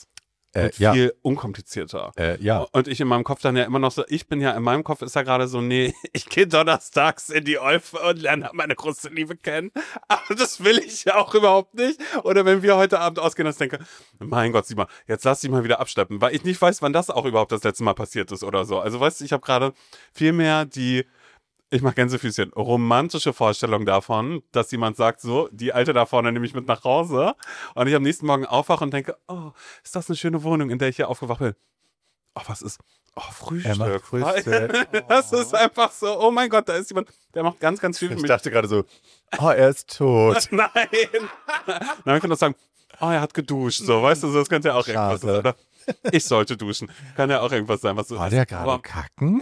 S2: Äh,
S1: Halt
S2: ja.
S1: viel unkomplizierter.
S2: Äh, ja.
S1: Und ich in meinem Kopf dann ja immer noch so, ich bin ja, in meinem Kopf ist ja gerade so, nee, ich gehe donnerstags in die Olfe und lerne meine große Liebe kennen. Aber das will ich ja auch überhaupt nicht. Oder wenn wir heute Abend ausgehen, dass ich denke, mein Gott, sieh mal, jetzt lass dich mal wieder abschleppen. Weil ich nicht weiß, wann das auch überhaupt das letzte Mal passiert ist oder so. Also weißt du, ich habe gerade viel mehr die, ich mach Gänsefüßchen, romantische Vorstellung davon, dass jemand sagt, so, die Alte da vorne nehme ich mit nach Hause und ich am nächsten Morgen aufwache und denke, oh, ist das eine schöne Wohnung, in der ich hier aufgewacht bin. Oh, was ist? Oh, Frühstück.
S2: Er macht Frühstück.
S1: Das ist einfach so, oh mein Gott, da ist jemand, der macht ganz, ganz viel für
S2: Ich
S1: mich.
S2: dachte gerade so, oh, er ist tot.
S1: Nein. Dann ich kann doch sagen, oh, er hat geduscht, so, weißt du, so, das könnte ja auch irgendwas sein. Oder? Ich sollte duschen. Kann ja auch irgendwas sein, was so
S2: War
S1: ist.
S2: der gerade
S1: Aber-
S2: kacken?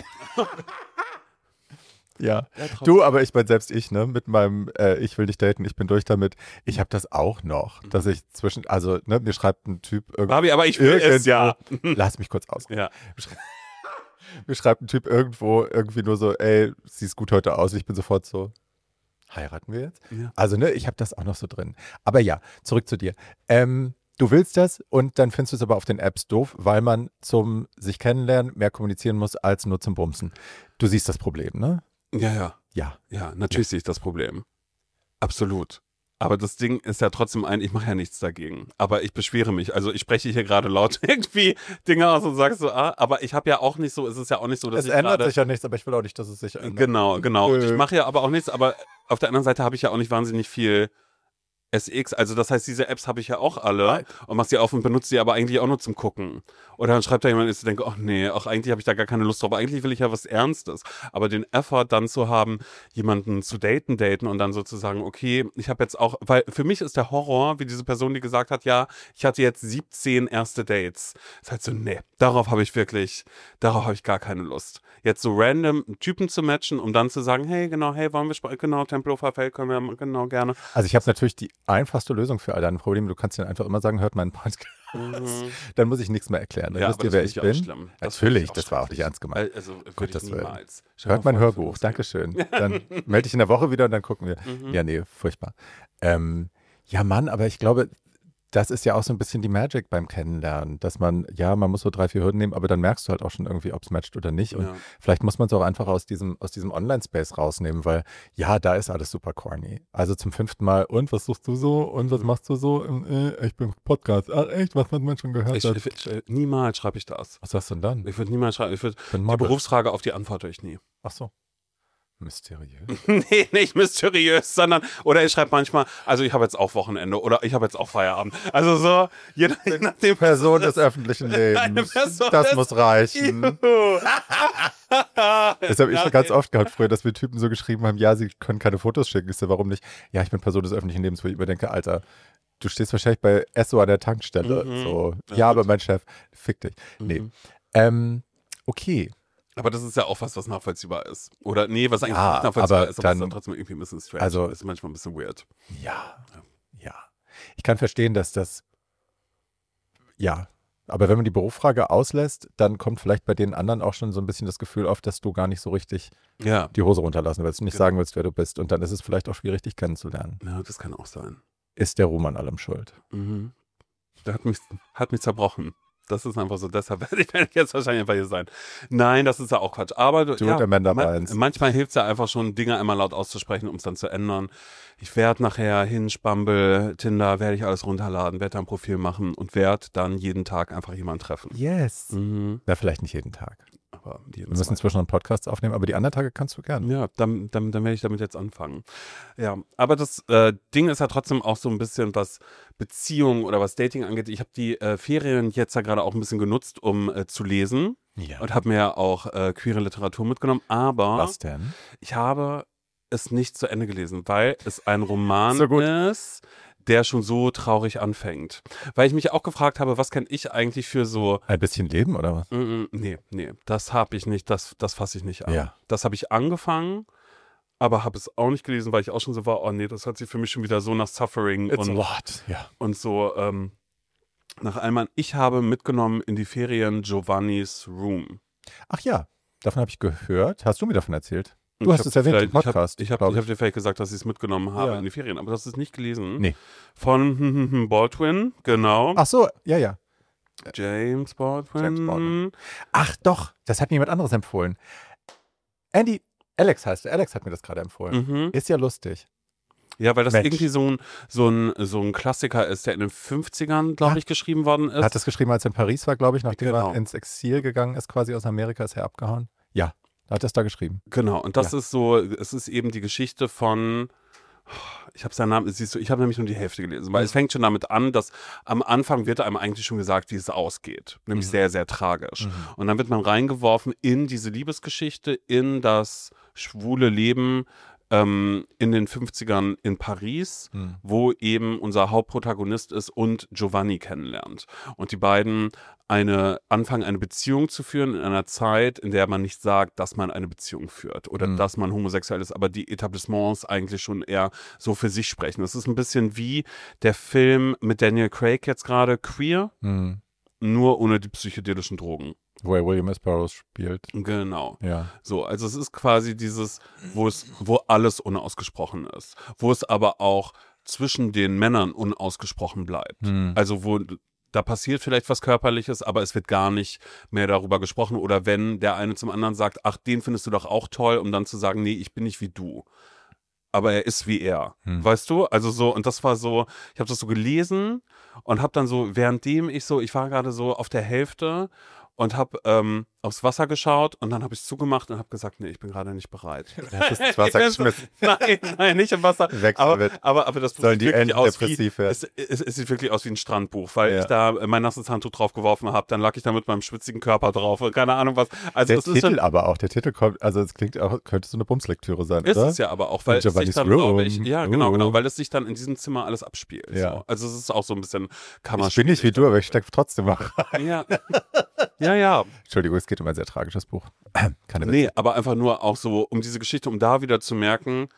S2: Ja, du, aber ich meine, selbst ich, ne, mit meinem äh, Ich will dich daten, ich bin durch damit, ich habe das auch noch, dass ich zwischen, also, ne, mir schreibt ein Typ irgendwo,
S1: Barbie, aber ich will es ja.
S2: lass mich kurz aus.
S1: Ja.
S2: Mir schreibt ein Typ irgendwo irgendwie nur so, ey, siehst gut heute aus, ich bin sofort so, heiraten wir jetzt?
S1: Ja.
S2: Also, ne, ich habe das auch noch so drin. Aber ja, zurück zu dir. Ähm, du willst das und dann findest du es aber auf den Apps doof, weil man zum sich kennenlernen mehr kommunizieren muss als nur zum Bumsen. Du siehst das Problem, ne?
S1: Ja, ja.
S2: Ja.
S1: Ja, natürlich sehe ich das Problem. Absolut. Aber das Ding ist ja trotzdem ein, ich mache ja nichts dagegen. Aber ich beschwere mich. Also ich spreche hier gerade laut irgendwie Dinge aus und sage so, ah, aber ich habe ja auch nicht so, es ist ja auch nicht so, dass
S2: Es
S1: ich
S2: ändert
S1: gerade,
S2: sich ja nichts, aber ich will auch nicht, dass es sich ändert.
S1: Genau, genau. Und
S2: Nö.
S1: ich mache ja aber auch nichts, aber auf der anderen Seite habe ich ja auch nicht wahnsinnig viel S X. Also das heißt, diese Apps habe ich ja auch alle
S2: Right.
S1: und mach sie auf und benutze sie aber eigentlich auch nur zum Gucken. Oder dann schreibt da jemand, ich denke, ach nee, ach eigentlich habe ich da gar keine Lust drauf. Eigentlich will ich ja was Ernstes. Aber den Effort dann zu haben, jemanden zu daten, daten und dann sozusagen, okay, ich habe jetzt auch, weil für mich ist der Horror, wie diese Person, die gesagt hat, ja, ich hatte jetzt siebzehn erste Dates. Ist halt so, nee, darauf habe ich wirklich, darauf habe ich gar keine Lust. Jetzt so random Typen zu matchen, um dann zu sagen, hey, genau, hey, wollen wir sprechen, genau, Tempelhofer Feld können wir, genau, gerne.
S2: Also ich habe natürlich die einfachste Lösung für all deine Probleme. Du kannst ihnen einfach immer sagen, hört meinen Podcast.
S1: Mhm.
S2: Dann muss ich nichts mehr erklären. Dann
S1: Ja,
S2: wisst
S1: aber
S2: ihr,
S1: das
S2: wer
S1: finde
S2: ich
S1: ich auch
S2: bin.
S1: schlimm. Das finde
S2: Natürlich,
S1: ich auch
S2: das war auch nicht
S1: schrecklich.
S2: ernst gemeint.
S1: Weil, also würde ich
S2: Gottes Willen.
S1: niemals. Stell dir
S2: Hört mein
S1: mal vor,
S2: Hörbuch,
S1: das-
S2: Dankeschön. Dann melde dich in der Woche wieder und dann gucken wir.
S1: Mhm.
S2: Ja, nee, furchtbar. Ähm, ja, Mann, aber ich glaube, das ist ja auch so ein bisschen die Magic beim Kennenlernen, dass man, ja, man muss so drei, vier Hürden nehmen, aber dann merkst du halt auch schon irgendwie, ob es matcht oder nicht. Und
S1: Ja.
S2: vielleicht muss man es auch einfach aus diesem, aus diesem Online-Space rausnehmen, weil ja, da ist alles super corny. Also zum fünften Mal, und was suchst du so? Und was machst du so? Äh, ich bin Podcast. Ach echt, was man schon gehört
S1: Ich,
S2: hat.
S1: ich, ich, niemals schreibe ich das.
S2: Was sagst du denn dann?
S1: Ich würde niemals schreiben. Ich würd,
S2: Bin
S1: die
S2: Model.
S1: Berufsfrage auf die antworte ich nie.
S2: Ach so. Mysteriös.
S1: Nee, nicht mysteriös, sondern, oder ich schreibe manchmal, also ich habe jetzt auch Wochenende oder ich habe jetzt auch Feierabend. Also so, je, nach- je nachdem.
S2: Person des öffentlichen
S1: Eine
S2: Lebens.
S1: Person
S2: Das
S1: des-
S2: muss reichen.
S1: Juhu.
S2: Das habe ich
S1: Ja,
S2: schon ganz
S1: okay.
S2: oft gehabt früher, dass wir Typen so geschrieben haben, ja, sie können keine Fotos schicken. Ich so, warum nicht? Ja, ich bin Person des öffentlichen Lebens, wo ich immer denke, Alter, du stehst wahrscheinlich bei Esso an der Tankstelle.
S1: Mhm.
S2: So, ja,
S1: Ja,
S2: aber
S1: gut.
S2: mein Chef, fick dich. Nee.
S1: Mhm.
S2: Ähm, okay.
S1: Aber das ist ja auch was, was nachvollziehbar ist. Oder nee, was eigentlich
S2: Ja,
S1: nicht nachvollziehbar
S2: aber
S1: ist, aber es ist
S2: dann-
S1: dann trotzdem irgendwie ein bisschen strange.
S2: also-
S1: ist manchmal ein bisschen weird.
S2: Ja, ja. Ich kann verstehen, dass das, ja, aber wenn man die Berufsfrage auslässt, dann kommt vielleicht bei den anderen auch schon so ein bisschen das Gefühl auf, dass du gar nicht so richtig
S1: Ja.
S2: die Hose runterlassen willst, nicht
S1: Genau.
S2: sagen willst, wer du bist. Und dann ist es vielleicht auch schwierig, dich kennenzulernen.
S1: Ja, das kann auch sein.
S2: Ist der Ruhm an allem schuld?
S1: Mhm. Der hat mich, hat mich zerbrochen. Das ist einfach so, deshalb werde ich werde ich jetzt wahrscheinlich einfach hier sein. Nein, das ist ja auch Quatsch. Aber du,
S2: Du
S1: ja,
S2: und Amanda
S1: man,
S2: Bynes.
S1: manchmal hilft es ja einfach schon, Dinge einmal laut auszusprechen, um es dann zu ändern. Ich werde nachher Hinge, Bumble, Tinder, werde ich alles runterladen, werde da ein Profil machen und werde dann jeden Tag einfach jemanden treffen.
S2: Yes.
S1: Mhm.
S2: Na, vielleicht nicht jeden Tag.
S1: Aber jeden
S2: Wir müssen
S1: zweiten.
S2: inzwischen noch einen Podcast aufnehmen, aber die anderen Tage kannst du gern.
S1: Ja, dann, dann, dann werde ich damit jetzt anfangen. Ja, aber das äh, Ding ist ja trotzdem auch so ein bisschen, was Beziehungen oder was Dating angeht. Ich habe die äh, Ferien jetzt ja gerade auch ein bisschen genutzt, um äh, zu lesen
S2: Ja.
S1: und habe mir ja auch äh, queere Literatur mitgenommen. Aber
S2: Was denn?
S1: ich habe es nicht zu Ende gelesen, weil es ein Roman
S2: So gut.
S1: ist, der schon so traurig anfängt. Weil ich mich auch gefragt habe, was kann ich eigentlich für so
S2: Ein bisschen Leben oder was?
S1: Mm, mm, nee, nee, das habe ich nicht, das, das fasse ich nicht an.
S2: Ja.
S1: Das habe ich angefangen, aber habe es auch nicht gelesen, weil ich auch schon so war, oh nee, das hört sich für mich schon wieder so nach Suffering
S2: It's a
S1: und,
S2: lot. Ja.
S1: und so ähm, nach allem. Ich habe mitgenommen in die Ferien Giovannis Room.
S2: Ach ja, davon habe ich gehört. Hast du mir davon erzählt?
S1: Und
S2: Du
S1: ich
S2: hast
S1: hab
S2: es erwähnt im
S1: vielleicht- ich hab-
S2: Podcast,
S1: Ich habe
S2: glaub
S1: ich
S2: ich.
S1: hab dir vielleicht gesagt, dass ich es mitgenommen habe
S2: Ja.
S1: in die Ferien, aber das ist nicht gelesen.
S2: Nee.
S1: Von Baldwin, genau.
S2: Ach so, ja, ja.
S1: James Baldwin.
S2: James Baldwin. Ach doch, das hat mir jemand anderes empfohlen. Andy, Alex heißt er. Alex hat mir das gerade empfohlen.
S1: Mhm.
S2: Ist ja lustig.
S1: Ja, weil das
S2: Mensch.
S1: irgendwie so ein, so, ein, so ein Klassiker ist, der in den fünfzigern, glaube ich, geschrieben worden ist.
S2: Er hat das geschrieben, als er in Paris war, glaube ich, nachdem
S1: Genau.
S2: er ins Exil gegangen ist, quasi aus Amerika, ist er abgehauen. Ja, er hat das da geschrieben.
S1: Genau, und das
S2: Ja.
S1: ist so, es ist eben die Geschichte von, ich habe seinen Namen, siehst du, ich habe nämlich nur die Hälfte gelesen, weil
S2: Mhm.
S1: es fängt schon damit an, dass am Anfang wird einem eigentlich schon gesagt, wie es ausgeht, nämlich
S2: Mhm.
S1: sehr, sehr tragisch.
S2: Mhm.
S1: Und dann wird man reingeworfen in diese Liebesgeschichte, in das schwule Leben ähm, in den fünfzigern in Paris,
S2: Mhm.
S1: wo eben unser Hauptprotagonist ist und Giovanni kennenlernt. Und die beiden eine, anfangen, eine Beziehung zu führen in einer Zeit, in der man nicht sagt, dass man eine Beziehung führt oder
S2: Mhm.
S1: dass man homosexuell ist, aber die Etablissements eigentlich schon eher so für sich sprechen. Das ist ein bisschen wie der Film mit Daniel Craig jetzt gerade, Queer,
S2: Mhm.
S1: nur ohne die psychedelischen Drogen.
S2: Wo er William S. Burroughs spielt.
S1: Genau.
S2: Ja.
S1: So, also es ist quasi dieses, wo es, wo alles unausgesprochen ist, wo es aber auch zwischen den Männern unausgesprochen bleibt.
S2: Mhm.
S1: Also wo da passiert vielleicht was Körperliches, aber es wird gar nicht mehr darüber gesprochen. Oder wenn der eine zum anderen sagt, ach, den findest du doch auch toll, um dann zu sagen, nee, ich bin nicht wie du. Aber er ist wie er.
S2: Hm.
S1: Weißt du? Also so, und das war so, ich habe das so gelesen und habe dann so, währenddem ich so, ich war gerade so auf der Hälfte und habe ähm, aufs Wasser geschaut und dann habe ich es zugemacht und habe gesagt, nee, ich bin gerade nicht bereit.
S2: Er hat es ins Wasser geschmissen.
S1: Nein, nein, nicht im Wasser.
S2: Weg
S1: Aber,
S2: damit.
S1: aber, aber das Buch
S2: Sollen
S1: sieht
S2: die
S1: wirklich
S2: Enten
S1: aus wie,
S2: depressiv werden?
S1: es, es, es sieht wirklich aus wie ein Strandbuch, weil
S2: Ja.
S1: ich da mein nasses Handtuch drauf geworfen habe, dann lag ich da mit meinem schwitzigen Körper drauf und keine Ahnung was. Also
S2: Der
S1: es ist
S2: Titel
S1: schon,
S2: aber auch, der Titel kommt, also es klingt auch, könnte so eine Bumslektüre sein,
S1: ist
S2: oder?
S1: es ja aber auch, weil es sich
S2: Giovanni's
S1: dann, glaube ich,
S2: Room.
S1: ja genau,
S2: Uh.
S1: genau, weil es sich dann in diesem Zimmer alles abspielt.
S2: Ja.
S1: So. Also es ist auch so ein bisschen
S2: Ich
S1: Kammerspiel.
S2: bin nicht wie du, aber ich stecke trotzdem mal rein.
S1: Ja. ja, ja.
S2: Entschuldigung, es geht um ein sehr tragisches Buch. Keine Witze.
S1: Nee, aber einfach nur auch so um diese Geschichte, um da wieder zu merken,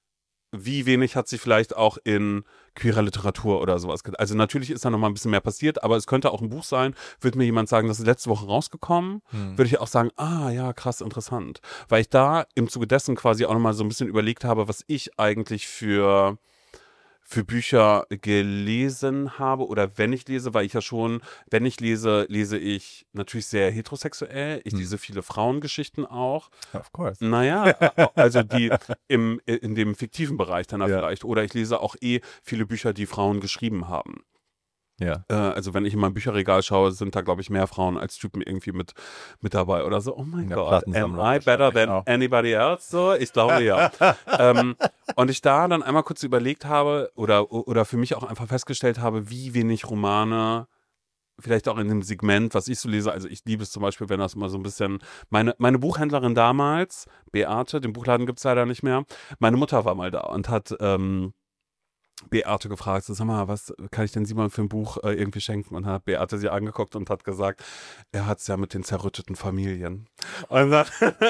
S1: wie wenig hat sich vielleicht auch in queerer Literatur oder sowas getan. Also natürlich ist da noch mal ein bisschen mehr passiert, aber es könnte auch ein Buch sein, würde mir jemand sagen, das ist letzte Woche rausgekommen,
S2: Hm.
S1: würde ich auch sagen, ah ja, krass, interessant. Weil ich da im Zuge dessen quasi auch noch mal so ein bisschen überlegt habe, was ich eigentlich für für Bücher gelesen habe oder wenn ich lese, weil ich ja schon, wenn ich lese, lese ich natürlich sehr heterosexuell. Ich
S2: Hm.
S1: lese viele Frauengeschichten auch.
S2: Of course.
S1: Naja, also die im, in dem fiktiven Bereich dann
S2: Ja.
S1: vielleicht. Oder ich lese auch eh viele Bücher, die Frauen geschrieben haben.
S2: Ja.
S1: Äh, also wenn ich in mein Bücherregal schaue, sind da, glaube ich, mehr Frauen als Typen irgendwie mit, mit dabei oder so. Oh mein
S2: In der
S1: Gott, am
S2: Plattensammlung
S1: I better
S2: wahrscheinlich
S1: than
S2: auch.
S1: anybody else? So, ich glaube ja. ähm, und ich da dann einmal kurz überlegt habe oder, oder für mich auch einfach festgestellt habe, wie wenig Romane vielleicht auch in dem Segment, was ich so lese, also ich liebe es zum Beispiel, wenn das mal so ein bisschen, meine, meine Buchhändlerin damals, Beate, den Buchladen gibt es leider nicht mehr, meine Mutter war mal da und hat ähm, Beate gefragt, so, sag mal, was kann ich denn Simon für ein Buch äh, irgendwie schenken? Und dann hat Beate sie angeguckt und hat gesagt, er hat es ja mit den zerrütteten Familien. Und, dann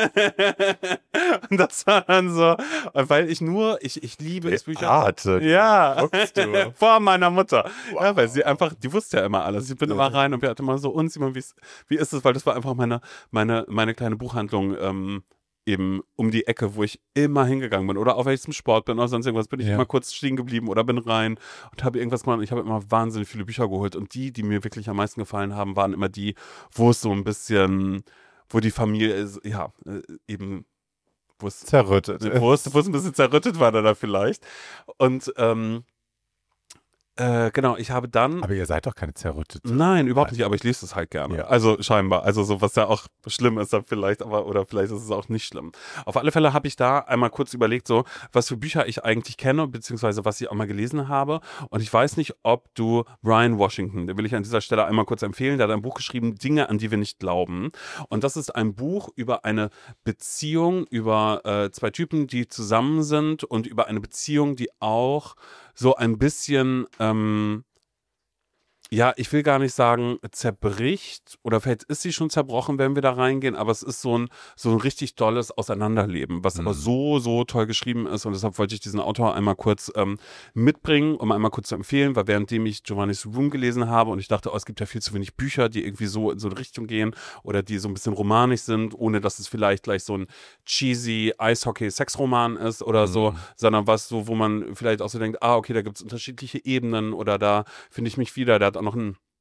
S1: und das war dann so, und weil ich nur, ich, ich liebe es, Bücher.
S2: Beate.
S1: Ja,
S2: Guckst du.
S1: vor meiner Mutter.
S2: Wow.
S1: Ja, weil sie einfach, die wusste ja immer alles. Ich bin
S2: Ja.
S1: immer rein und Beate immer so, und Simon, wie's- wie ist es? Weil das war einfach meine, meine, meine kleine Buchhandlung, ähm, eben um die Ecke, wo ich immer hingegangen bin. Oder auch wenn ich zum Sport bin oder sonst irgendwas, bin ich
S2: Ja.
S1: immer kurz stehen geblieben oder bin rein und habe irgendwas gemacht. Ich habe immer wahnsinnig viele Bücher geholt. Und die, die mir wirklich am meisten gefallen haben, waren immer die, wo es so ein bisschen, wo die Familie, ist, ja, äh, eben, wo es,
S2: Zerrüttet.
S1: wo es, wo es ein bisschen zerrüttet war da vielleicht. Und, ähm, äh, genau, ich habe dann
S2: Aber ihr seid doch keine Zerrüttete.
S1: Nein, überhaupt nicht, aber ich lese es halt gerne.
S2: Ja.
S1: Also scheinbar. Also so, was ja auch schlimm ist dann vielleicht, aber oder vielleicht ist es auch nicht schlimm. Auf alle Fälle habe ich da einmal kurz überlegt, so, was für Bücher ich eigentlich kenne, beziehungsweise was ich auch mal gelesen habe. Und ich weiß nicht, ob du Brian Washington, den will ich an dieser Stelle einmal kurz empfehlen, der hat ein Buch geschrieben, Dinge, an die wir nicht glauben. Und das ist ein Buch über eine Beziehung, über äh, zwei Typen, die zusammen sind und über eine Beziehung, die auch so ein bisschen, ähm, ja, ich will gar nicht sagen, zerbricht oder vielleicht ist sie schon zerbrochen, wenn wir da reingehen, aber es ist so ein, so ein richtig tolles Auseinanderleben, was
S2: Mhm.
S1: aber so, so toll geschrieben ist und deshalb wollte ich diesen Autor einmal kurz ähm, mitbringen, um einmal kurz zu empfehlen, weil währenddem ich Giovanni's Room gelesen habe und ich dachte, oh, es gibt ja viel zu wenig Bücher, die irgendwie so in so eine Richtung gehen oder die so ein bisschen romanisch sind, ohne dass es vielleicht gleich so ein cheesy Eishockey-Sexroman ist oder so,
S2: Mhm.
S1: sondern was so, wo man vielleicht auch so denkt, ah, okay, da gibt es unterschiedliche Ebenen oder da finde ich mich wieder, da hat auch noch ein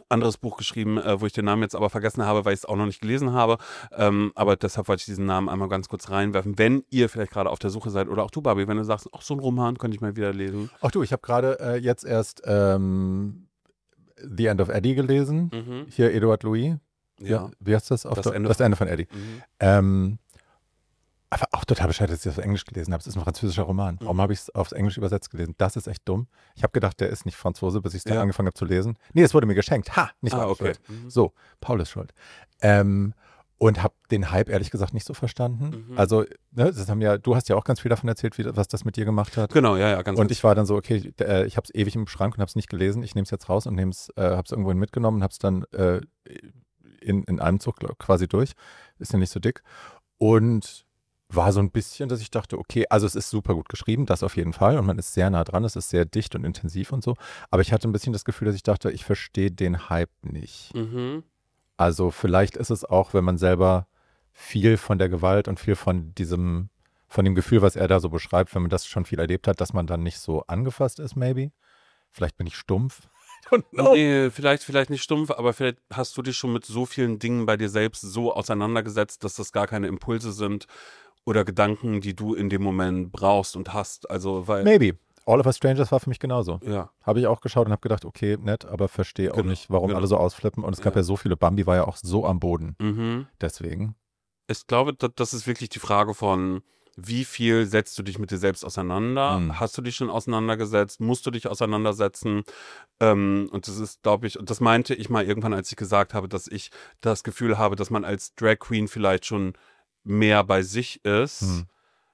S1: anderes Buch geschrieben, äh, wo ich den Namen jetzt aber vergessen habe, weil ich es auch noch nicht gelesen habe. Ähm, aber deshalb wollte ich diesen Namen einmal ganz kurz reinwerfen. Wenn ihr vielleicht gerade auf der Suche seid oder auch du, Barbie, wenn du sagst, ach, so ein Roman könnte ich mal wieder lesen.
S2: Ach du, ich habe gerade äh, jetzt erst ähm, The End of Eddie gelesen.
S1: Mhm.
S2: Hier Edouard Louis.
S1: Ja.
S2: Wie, wie heißt das? Auf
S1: Das
S2: der,
S1: Ende
S2: das Ende von Eddie.
S1: Mhm.
S2: Ähm, aber auch total bescheid, dass ich das auf Englisch gelesen habe. Es ist ein französischer Roman. Warum
S1: Mhm.
S2: habe ich es aufs Englisch übersetzt gelesen? Das ist echt dumm. Ich habe gedacht, der ist nicht Franzose, bis ich es dann
S1: Ja.
S2: angefangen habe zu lesen. Nee, es wurde mir geschenkt. Ha, nicht
S1: Ah,
S2: meine
S1: okay.
S2: Schuld.
S1: Mhm.
S2: So, Paul ist schuld. Ähm, und habe den Hype ehrlich gesagt nicht so verstanden.
S1: Mhm.
S2: Also, ne, das haben ja, du hast ja auch ganz viel davon erzählt, wie, was das mit dir gemacht hat.
S1: Genau, ja, ja, ganz
S2: Und
S1: gut.
S2: ich war dann so, okay, äh, ich habe es ewig im Schrank und habe es nicht gelesen. Ich nehme es jetzt raus und äh, habe es irgendwohin mitgenommen und habe es dann äh, in, in einem Zug quasi durch. Ist ja nicht so dick. Und war so ein bisschen, dass ich dachte, okay, also es ist super gut geschrieben, das auf jeden Fall. Und man ist sehr nah dran, es ist sehr dicht und intensiv und so. Aber ich hatte ein bisschen das Gefühl, dass ich dachte, ich verstehe den Hype nicht.
S1: Mhm.
S2: Also vielleicht ist es auch, wenn man selber viel von der Gewalt und viel von diesem, von dem Gefühl, was er da so beschreibt, wenn man das schon viel erlebt hat, dass man dann nicht so angefasst ist, maybe. Vielleicht bin ich stumpf. I don't know.
S1: Nee, vielleicht, vielleicht nicht stumpf, aber vielleicht hast du dich schon mit so vielen Dingen bei dir selbst so auseinandergesetzt, dass das gar keine Impulse sind oder Gedanken, die du in dem Moment brauchst und hast. Also, weil,
S2: Maybe. All of Us Strangers war für mich genauso.
S1: ja,
S2: Habe ich auch geschaut und habe gedacht, okay, nett, aber verstehe auch
S1: Genau,
S2: nicht, warum
S1: genau.
S2: alle so ausflippen. Und es gab
S1: Ja.
S2: ja so viele. Bambi war ja auch so am Boden.
S1: mhm.
S2: Deswegen.
S1: Ich glaube, da- das ist wirklich die Frage von, wie viel setzt du dich mit dir selbst auseinander?
S2: Mhm.
S1: Hast du dich schon auseinandergesetzt? Musst du dich auseinandersetzen? Ähm, und das ist, glaube ich, und das meinte ich mal irgendwann, als ich gesagt habe, dass ich das Gefühl habe, dass man als Drag Queen vielleicht schon mehr bei sich ist,
S2: Mhm.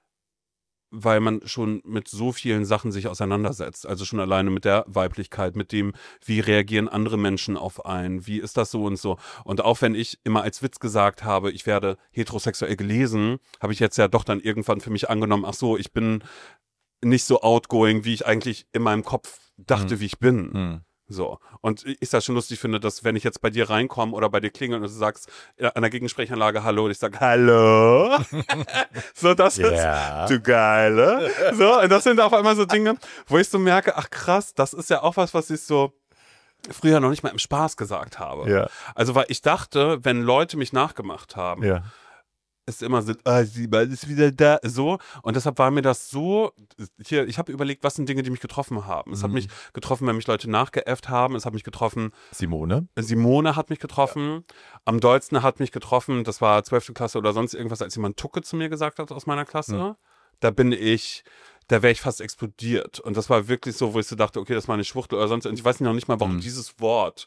S1: weil man schon mit so vielen Sachen sich auseinandersetzt. Also schon alleine mit der Weiblichkeit, mit dem, wie reagieren andere Menschen auf einen, wie ist das so und so. Und auch wenn ich immer als Witz gesagt habe, ich werde heterosexuell gelesen, habe ich jetzt ja doch dann irgendwann für mich angenommen, ach so, ich bin nicht so outgoing, wie ich eigentlich in meinem Kopf dachte,
S2: Mhm.
S1: wie ich bin.
S2: Mhm.
S1: So. Und ich das schon lustig finde, dass wenn ich jetzt bei dir reinkomme oder bei dir klingel und du sagst an der Gegensprechanlage Hallo und ich sage Hallo. So, das
S2: Ja.
S1: ist du Geile. So, und das sind auf einmal so Dinge, wo ich so merke, ach krass, das ist ja auch was, was ich so früher noch nicht mal im Spaß gesagt habe.
S2: Ja.
S1: Also, weil ich dachte, wenn Leute mich nachgemacht haben,
S2: Ja.
S1: ist immer so, ah, sie ist wieder da, so. Und deshalb war mir das so, hier, ich habe überlegt, was sind Dinge, die mich getroffen haben. Es hat
S2: Mhm.
S1: mich getroffen, wenn mich Leute nachgeäfft haben. Es hat mich getroffen,
S2: Simone.
S1: Simone hat mich getroffen. Am dollsten hat mich getroffen, das war zwölfte Klasse oder sonst irgendwas, als jemand Tucke zu mir gesagt hat aus meiner Klasse.
S2: Mhm.
S1: Da bin ich, da wäre ich fast explodiert. Und das war wirklich so, wo ich so dachte, okay, das war eine Schwuchtel oder sonst. Und ich weiß noch nicht mal, warum
S2: Mhm.
S1: dieses Wort,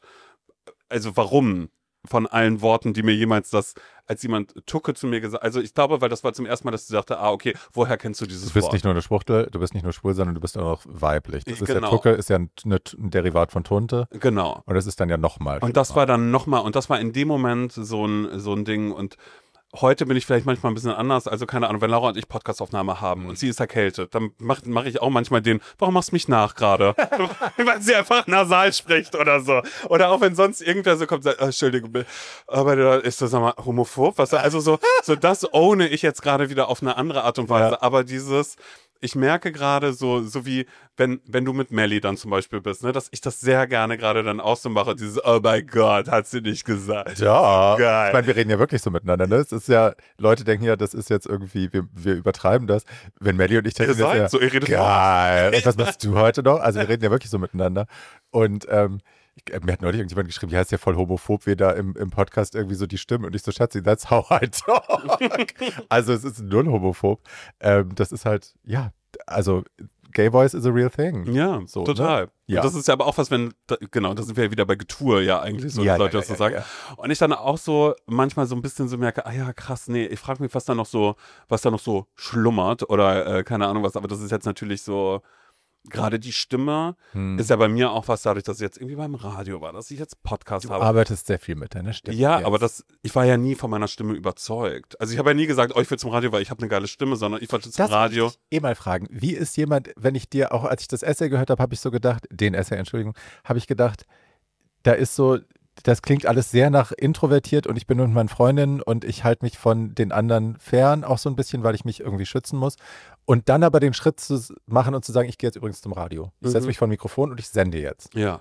S1: also warum von allen Worten, die mir jemals das, als jemand Tucke zu mir gesagt, also ich glaube, weil das war zum ersten Mal, dass sie sagte, ah, okay, woher kennst du dieses
S2: Du bist
S1: Wort?
S2: nicht nur eine Schwuchtel, du bist nicht nur schwul, sondern du bist auch weiblich. Das ist ja
S1: Genau.
S2: Tucke, ist ja ein, ein Derivat von Tunte.
S1: Genau.
S2: Und das ist dann ja nochmal.
S1: Und das war dann nochmal, und das war in dem Moment so ein, so ein Ding. Und heute bin ich vielleicht manchmal ein bisschen anders. Also keine Ahnung, wenn Laura und ich Podcastaufnahme haben und sie ist erkältet, dann mache mach ich auch manchmal den, warum machst du mich nach gerade? Weil sie einfach nasal spricht oder so. Oder auch wenn sonst irgendwer so kommt und sagt, oh, Entschuldigung, aber da ist das nochmal homophob? Was, also so, so das ohne ich jetzt gerade wieder auf eine andere Art und Weise.
S2: Ja.
S1: Aber dieses, ich merke gerade so, so wie, wenn, wenn du mit Melly dann zum Beispiel bist, ne, dass ich das sehr gerne gerade dann auch so mache, dieses, oh mein Gott, hat sie nicht gesagt.
S2: Ja,
S1: Geil.
S2: ich meine, wir reden ja wirklich so miteinander. Ne? Es ist ja, Leute denken ja, das ist jetzt irgendwie, wir, wir übertreiben das. Wenn Melly und ich
S1: Ihr
S2: telefonieren,
S1: seid
S2: ist ja,
S1: so, ihr redet
S2: geil. Und was machst du heute noch? Also wir reden ja wirklich so miteinander. Und ähm, ich, mir hat neulich irgendjemand geschrieben, ja, ist ja voll homophob, wie da im, im Podcast irgendwie so die Stimme. Und ich so, Schatzi, that's how I talk. Also es ist null homophob. Ähm, das ist halt, ja, also Gay Voice is a real thing.
S1: Ja,
S2: So,
S1: total.
S2: ne? Ja.
S1: Und das ist ja aber auch was, wenn, da, genau, da sind wir ja wieder bei Getue, ja, eigentlich, so
S2: Ja,
S1: dass Leute
S2: ja,
S1: das so
S2: ja,
S1: sagen.
S2: ja.
S1: Und ich dann auch so manchmal so ein bisschen so merke, ah ja, krass, nee, ich frage mich, was da noch so, was da noch so schlummert oder äh, keine Ahnung was, aber das ist jetzt natürlich so, gerade die Stimme
S2: Hm.
S1: ist ja bei mir auch was dadurch, dass ich jetzt irgendwie beim Radio war, dass ich jetzt Podcast
S2: Du
S1: habe.
S2: arbeitest sehr viel mit deiner Stimme.
S1: Ja,
S2: Yes.
S1: aber das, ich war ja nie von meiner Stimme überzeugt. Also ich habe ja nie gesagt, oh, ich will zum Radio, weil ich habe eine geile Stimme, sondern ich wollte zum
S2: Das
S1: Radio.
S2: wollte ich eh mal fragen. Wie ist jemand, wenn ich dir, auch als ich das Essay gehört habe, habe ich so gedacht, den Essay, Entschuldigung, habe ich gedacht, da ist so, das klingt alles sehr nach introvertiert und ich bin mit meinen Freundinnen und ich halte mich von den anderen fern, auch so ein bisschen, weil ich mich irgendwie schützen muss. Und dann aber den Schritt zu machen und zu sagen, ich gehe jetzt übrigens zum Radio. Ich setze
S1: Mhm.
S2: mich vor ein Mikrofon und ich sende jetzt.
S1: Ja.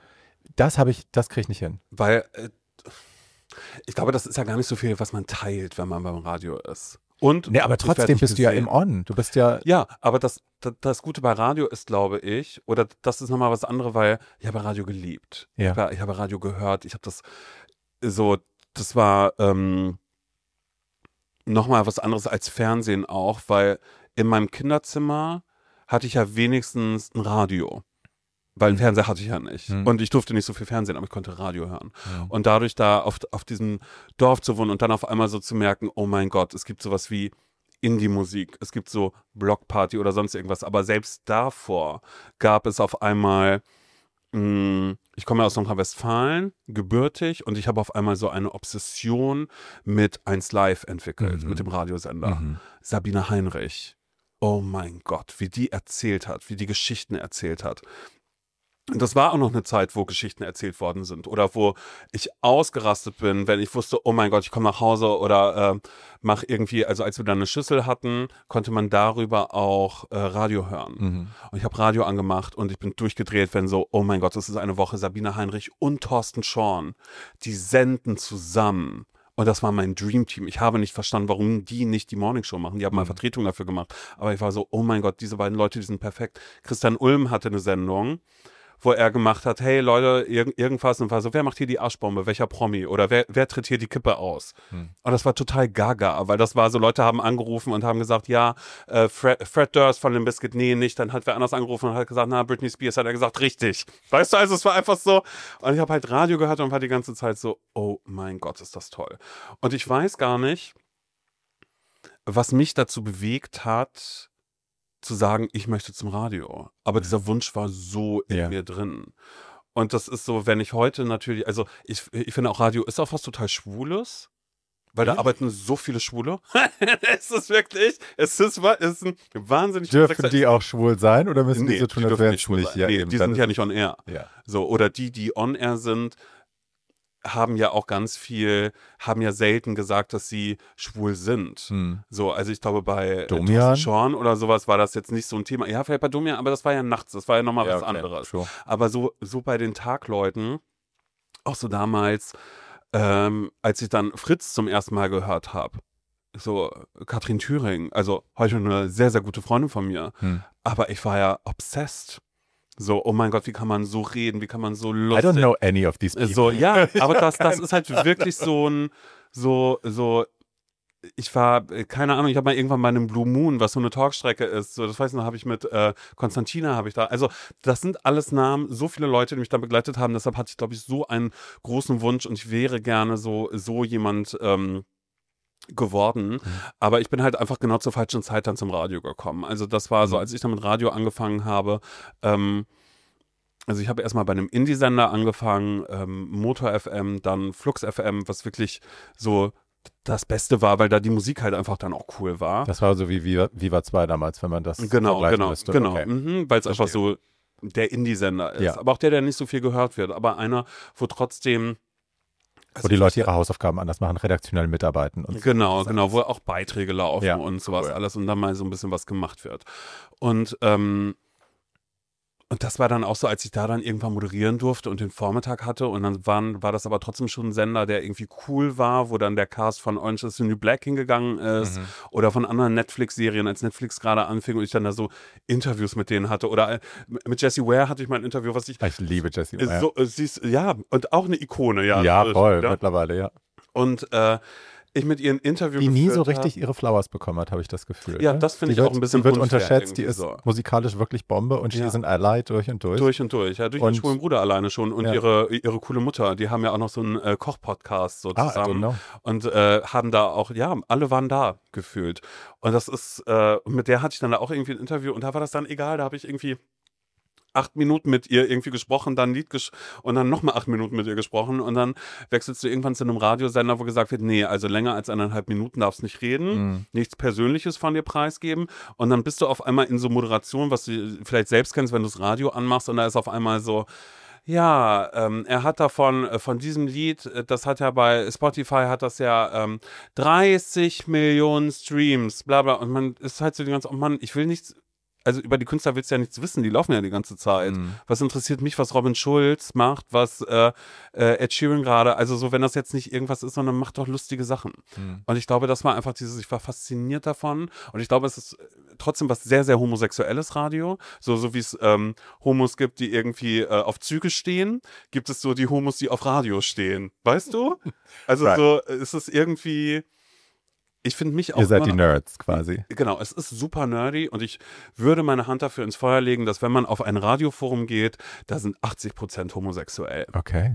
S2: Das habe ich, das kriege ich nicht hin.
S1: Weil äh, ich glaube, das ist ja gar nicht so viel, was man teilt, wenn man beim Radio ist. Und
S2: Nee, aber
S1: ich werd
S2: trotzdem
S1: nicht
S2: bist du ja
S1: gesehen.
S2: im On. Du bist ja,
S1: Ja, aber das, das, das Gute bei Radio ist, glaube ich, oder das ist nochmal was anderes, weil ich habe Radio geliebt.
S2: Ja.
S1: Ich, war, ich habe Radio gehört, ich habe das so, das war ähm, nochmal was anderes als Fernsehen auch, weil in meinem Kinderzimmer hatte ich ja wenigstens ein Radio. Weil einen Fernseher hatte ich ja nicht.
S2: Hm.
S1: Und ich durfte nicht so viel Fernsehen, aber ich konnte Radio hören.
S2: Ja.
S1: Und dadurch da auf, auf diesem Dorf zu wohnen und dann auf einmal so zu merken, oh mein Gott, es gibt sowas wie Indie-Musik, es gibt so Blockparty oder sonst irgendwas. Aber selbst davor gab es auf einmal, mh, ich komme ja aus Nordrhein-Westfalen, gebürtig, und ich habe auf einmal so eine Obsession mit eins Live entwickelt,
S2: Mhm.
S1: mit dem Radiosender.
S2: Mhm.
S1: Sabine Heinrich. Oh mein Gott, wie die erzählt hat, wie die Geschichten erzählt hat. Und das war auch noch eine Zeit, wo Geschichten erzählt worden sind oder wo ich ausgerastet bin, wenn ich wusste, oh mein Gott, ich komme nach Hause oder äh, mach irgendwie, also als wir dann eine Schüssel hatten, konnte man darüber auch äh, Radio hören.
S2: Mhm.
S1: Und ich habe Radio angemacht und ich bin durchgedreht, wenn so, oh mein Gott, das ist eine Woche Sabine Heinrich und Thorsten Schorn, die senden zusammen. Und das war mein Dreamteam. Ich habe nicht verstanden, warum die nicht die Morningshow machen. Die haben mal
S2: Mhm.
S1: Vertretung dafür gemacht. Aber ich war so, oh mein Gott, diese beiden Leute, die sind perfekt. Christian Ulm hatte eine Sendung, wo er gemacht hat, hey Leute, irg irgendwas, und war so, wer macht hier die Arschbombe, welcher Promi oder wer, wer tritt hier die Kippe aus?
S2: Hm.
S1: Und das war total gaga, weil das war so, Leute haben angerufen und haben gesagt, ja, äh, Fred, Fred Durst von Limp Bizkit, nee, nicht. Dann hat wer anders angerufen und hat gesagt, na, Britney Spears, hat er gesagt, richtig. Weißt du, also es war einfach so, und ich habe halt Radio gehört und war die ganze Zeit so, oh mein Gott, ist das toll. Und ich weiß gar nicht, was mich dazu bewegt hat, zu sagen, ich möchte zum Radio. Aber dieser Wunsch war so in
S2: Ja.
S1: mir drin. Und das ist so, wenn ich heute natürlich, also ich, ich finde auch Radio ist auch was total Schwules, weil da
S2: Really?
S1: arbeiten so viele Schwule. Es ist wirklich, es ist, wa- es ist ein wahnsinnig
S2: Dürfen die auch schwul sein oder müssen die
S1: Nee,
S2: so tun,
S1: die
S2: als
S1: dürfen
S2: wären
S1: nicht
S2: es
S1: schwul
S2: nicht?
S1: sein.
S2: Ja,
S1: Nee,
S2: eben.
S1: die
S2: Dann
S1: sind
S2: ist
S1: ja
S2: es-
S1: nicht on air.
S2: Ja.
S1: So, oder die, die on air sind, haben ja auch ganz viel, haben ja selten gesagt, dass sie schwul sind.
S2: Hm.
S1: So, also ich glaube bei äh,
S2: Domian?
S1: Thorsten Schorn oder sowas war das jetzt nicht so ein Thema. Ja, vielleicht bei Domian, aber das war ja nachts, das war ja nochmal
S2: Ja,
S1: was
S2: okay,
S1: anderes.
S2: sure.
S1: Aber so, so bei den Tagleuten, auch so damals, ähm, als ich dann Fritz zum ersten Mal gehört habe, so Katrin Thüring, also heute eine sehr, sehr gute Freundin von mir,
S2: Hm.
S1: aber ich war ja obsessed. So, oh mein Gott, wie kann man so reden, wie kann man so
S2: I
S1: lustig.
S2: don't know any of these people.
S1: So, ja, aber das, das
S2: keine
S1: ist halt wirklich so ein, so, so, ich war, äh, keine Ahnung, ich habe mal irgendwann bei einem Blue Moon, was so eine Talkstrecke ist, so, das weiß ich noch, habe ich mit äh, Konstantina, habe ich da, also das sind alles Namen, so viele Leute, die mich da begleitet haben, deshalb hatte ich, glaube ich, so einen großen Wunsch und ich wäre gerne so, so jemand, ähm, geworden, aber ich bin halt einfach genau zur falschen Zeit dann zum Radio gekommen. Also das war so,
S2: Mhm.
S1: als ich dann mit Radio angefangen habe, ähm, also ich habe erstmal bei einem Indie-Sender angefangen, ähm, Motor F M, dann Flux F M, was wirklich so das Beste war, weil da die Musik halt einfach dann auch cool war.
S2: Das war so wie Viva, Viva zwei damals, wenn man das
S1: Genau,
S2: vergleichen
S1: genau,
S2: müsste.
S1: genau,
S2: Okay.
S1: mhm, weil es einfach so der Indie-Sender ist.
S2: Ja.
S1: Aber auch der, der nicht so viel gehört wird, aber einer, wo trotzdem
S2: Wo die Leute ihre Hausaufgaben anders machen, redaktionell mitarbeiten. Und so.
S1: Genau, genau, wo auch Beiträge laufen
S2: Ja,
S1: und sowas
S2: cool.
S1: alles und dann mal so ein bisschen was gemacht wird. Und, ähm, und das war dann auch so, als ich da dann irgendwann moderieren durfte und den Vormittag hatte und dann waren, war das aber trotzdem schon ein Sender, der irgendwie cool war, wo dann der Cast von Orange is the New Black hingegangen ist
S2: Mhm.
S1: oder von anderen Netflix-Serien, als Netflix gerade anfing und ich dann da so Interviews mit denen hatte oder äh, mit Jessie Ware hatte ich mal ein Interview, was ich
S2: Ich liebe Jessie.
S1: äh,
S2: ja,
S1: so, äh, sie ist, ja, und auch eine Ikone, ja.
S2: ja
S1: äh,
S2: voll,
S1: ja.
S2: mittlerweile, ja.
S1: Und äh, ich mit ihr ein Interview
S2: Die nie so
S1: geführt
S2: richtig
S1: habe.
S2: ihre Flowers bekommen hat, habe ich das Gefühl.
S1: Ja,
S2: ne?
S1: das finde
S2: Die
S1: ich auch
S2: wird-
S1: ein bisschen
S2: Die wird
S1: unfair
S2: unterschätzt, die
S1: irgendwie
S2: ist
S1: so.
S2: musikalisch wirklich Bombe und
S1: Ja.
S2: she's an ally durch und durch.
S1: Durch und durch, ja, durch
S2: Und-
S1: den schwulen Bruder alleine schon und
S2: Ja.
S1: ihre, ihre coole Mutter, die haben ja auch noch so einen äh, Koch-Podcast so
S2: Ah, I don't
S1: zusammen
S2: know.
S1: und äh, haben da auch, ja, alle waren da gefühlt. Und das ist, äh, und mit der hatte ich dann da auch irgendwie ein Interview und da war das dann egal, da habe ich irgendwie acht Minuten mit ihr irgendwie gesprochen, dann ein Lied gesch und dann nochmal acht Minuten mit ihr gesprochen und dann wechselst du irgendwann zu einem Radiosender, wo gesagt wird, nee, also länger als eineinhalb Minuten darfst nicht reden,
S2: Mhm.
S1: nichts Persönliches von dir preisgeben und dann bist du auf einmal in so Moderation, was du vielleicht selbst kennst, wenn du das Radio anmachst und da ist auf einmal so, ja, ähm, er hat davon, äh, von diesem Lied, äh, das hat ja bei Spotify, hat das ja ähm, dreißig Millionen Streams, bla bla und man ist halt so die ganze, oh Mann, ich will nichts also über die Künstler willst du ja nichts wissen, die laufen ja die ganze Zeit.
S2: Mhm.
S1: Was interessiert mich, was Robin Schulz macht, was äh, äh, Ed Sheeran gerade, also so, wenn das jetzt nicht irgendwas ist, sondern macht doch lustige Sachen.
S2: Mhm.
S1: Und ich glaube, das war einfach dieses, ich war fasziniert davon und ich glaube, es ist trotzdem was sehr, sehr homosexuelles Radio, so, so wie es ähm, Homos gibt, die irgendwie äh, auf Züge stehen, gibt es so die Homos, die auf Radio stehen, weißt du? Also
S2: Right.
S1: so, es ist irgendwie, ich finde mich auch
S2: Ihr seid
S1: immer
S2: die
S1: noch-
S2: Nerds quasi.
S1: Genau, es ist super nerdy und ich würde meine Hand dafür ins Feuer legen, dass wenn man auf ein Radioforum geht, da sind achtzig Prozent homosexuell.
S2: Okay.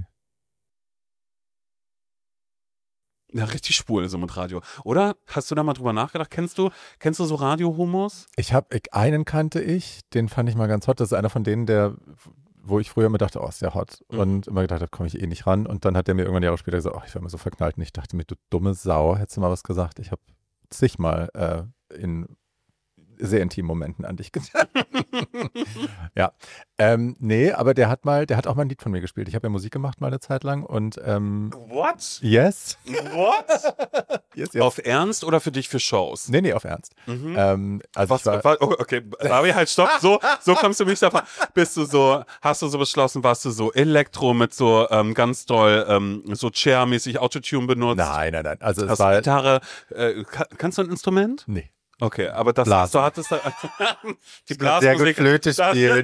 S1: Ja, richtig schwul so mit Radio. Oder? Hast du da mal drüber nachgedacht? Kennst du, kennst du so Radio-Homos?
S2: Ich habe, einen kannte ich, den fand ich mal ganz hot. Das ist einer von denen, der, wo ich früher immer dachte, oh, ist der hot.
S1: Mhm.
S2: Und immer gedacht habe, komme ich eh nicht ran. Und dann hat der mir irgendwann Jahre später gesagt, oh, ich war immer so verknallt. Und ich dachte mir, du dumme Sau, hättest du mal was gesagt. Ich habe zigmal äh, in sehr intimen Momenten an dich gedacht. Ja. Ähm, nee, aber der hat mal, der hat auch mal ein Lied von mir gespielt. Ich habe ja Musik gemacht mal eine Zeit lang und ähm,
S1: What?
S2: yes.
S1: What?
S2: yes, yes.
S1: Auf Ernst oder für dich für Shows?
S2: Nee, nee, auf Ernst.
S1: Mhm.
S2: Ähm, also
S1: Was,
S2: ich war,
S1: wa- oh, okay, Barbie, halt, stopp, so, so kommst du mich davon. Bist du so, hast du so beschlossen, warst du so Elektro mit so ähm, ganz doll, ähm, so Chair-mäßig Autotune benutzt?
S2: nein, nein, nein. Also es
S1: Hast du
S2: war,
S1: Gitarre, äh, ka- kannst du ein Instrument?
S2: nee.
S1: Okay, aber das,
S2: Blasen.
S1: du hattest da, die
S2: Sehr gut Flöte
S1: das-
S2: spielen.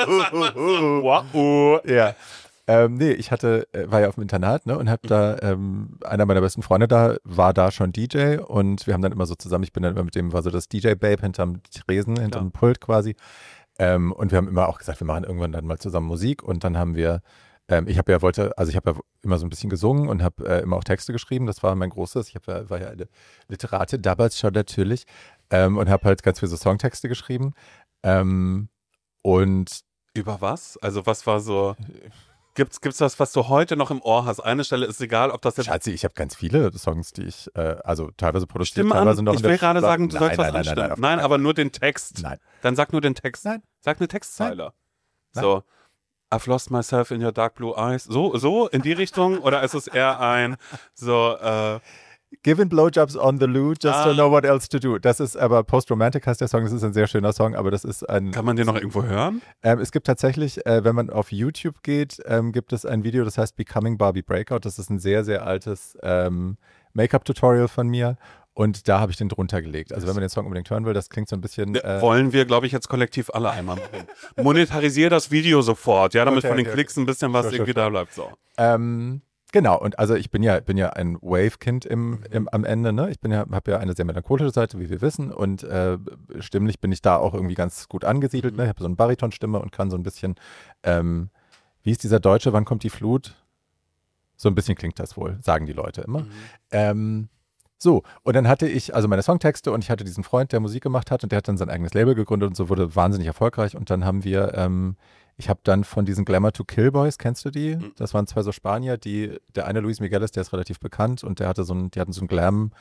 S1: Wow.
S2: Ja. Ähm, nee, ich hatte, äh, war ja auf dem Internat, ne, und hab da, ähm, einer meiner besten Freunde da, war da schon D J und wir haben dann immer so zusammen, ich bin dann immer mit dem, war so das D J-Babe hinterm Tresen, hinterm Pult quasi. Ähm, und wir haben immer auch gesagt, wir machen irgendwann dann mal zusammen Musik und dann haben wir, ähm, ich habe ja wollte, also ich habe ja immer so ein bisschen gesungen und habe äh, immer auch Texte geschrieben, das war mein großes, ich hab, ja- war ja eine Literatin damals schon natürlich ähm, und habe halt ganz viele so Songtexte geschrieben. Ähm, und
S1: Über was? Also was war so, gibt's, gibt's was, was du heute noch im Ohr hast? Eine Stelle ist egal, ob das jetzt
S2: Schatzi, ich habe ganz viele Songs, die ich, äh, also teilweise produziert,
S1: Stimme
S2: teilweise
S1: an.
S2: noch
S1: Ich
S2: in der
S1: will gerade
S2: Schla-
S1: sagen, du sollst
S2: nein,
S1: was
S2: nein, nein,
S1: anstimmen.
S2: nein,
S1: Nein,
S2: nein,
S1: aber nur den Text.
S2: nein.
S1: Dann sag nur den Text.
S2: Nein.
S1: Sag eine Textzeile.
S2: Nein.
S1: So, I've lost myself in your dark blue eyes. So, so in die Richtung? Oder ist es eher ein so, äh,
S2: Giving Blowjobs on the Loo, just
S1: Ah.
S2: to know what else to do. Das ist aber Post-Romantic heißt der Song, das ist ein sehr schöner Song, aber das ist ein,
S1: kann man den noch irgendwo hören?
S2: ähm, es gibt tatsächlich, äh, wenn man auf YouTube geht, ähm, gibt es ein Video, das heißt Becoming Barbie Breakout. Das ist ein sehr, sehr altes ähm, Make-up-Tutorial von mir und da habe ich den drunter gelegt. Also wenn man den Song unbedingt hören will, das klingt so ein bisschen... Äh,
S1: Wollen wir, glaube ich, jetzt kollektiv alle einmal machen. Monetarisier das Video sofort, ja, damit
S2: Okay,
S1: von den
S2: okay,
S1: Klicks ein bisschen was
S2: Sure, sure,
S1: irgendwie da bleibt. So.
S2: Ähm, genau, und also ich bin ja, bin ja ein Wave-Kind im, im, am Ende, ne? Ich bin ja, habe ja eine sehr melancholische Seite, wie wir wissen, und äh, stimmlich bin ich da auch irgendwie ganz gut angesiedelt, ne? Ich habe so eine Baritonstimme und kann so ein bisschen, ähm, wie ist dieser Deutsche, wann kommt die Flut? So ein bisschen klingt das wohl, sagen die Leute immer.
S1: Mhm.
S2: Ähm, so, und dann hatte ich also meine Songtexte und ich hatte diesen Freund, der Musik gemacht hat und der hat dann sein eigenes Label gegründet und so, wurde wahnsinnig erfolgreich und dann haben wir, ähm, ich habe dann von diesen Glamour to Kill Boys, kennst du die?
S1: Mhm.
S2: Das waren zwei so Spanier, die, der eine Luis Miguel ist, der ist relativ bekannt und der hatte so ein, die hatten so ein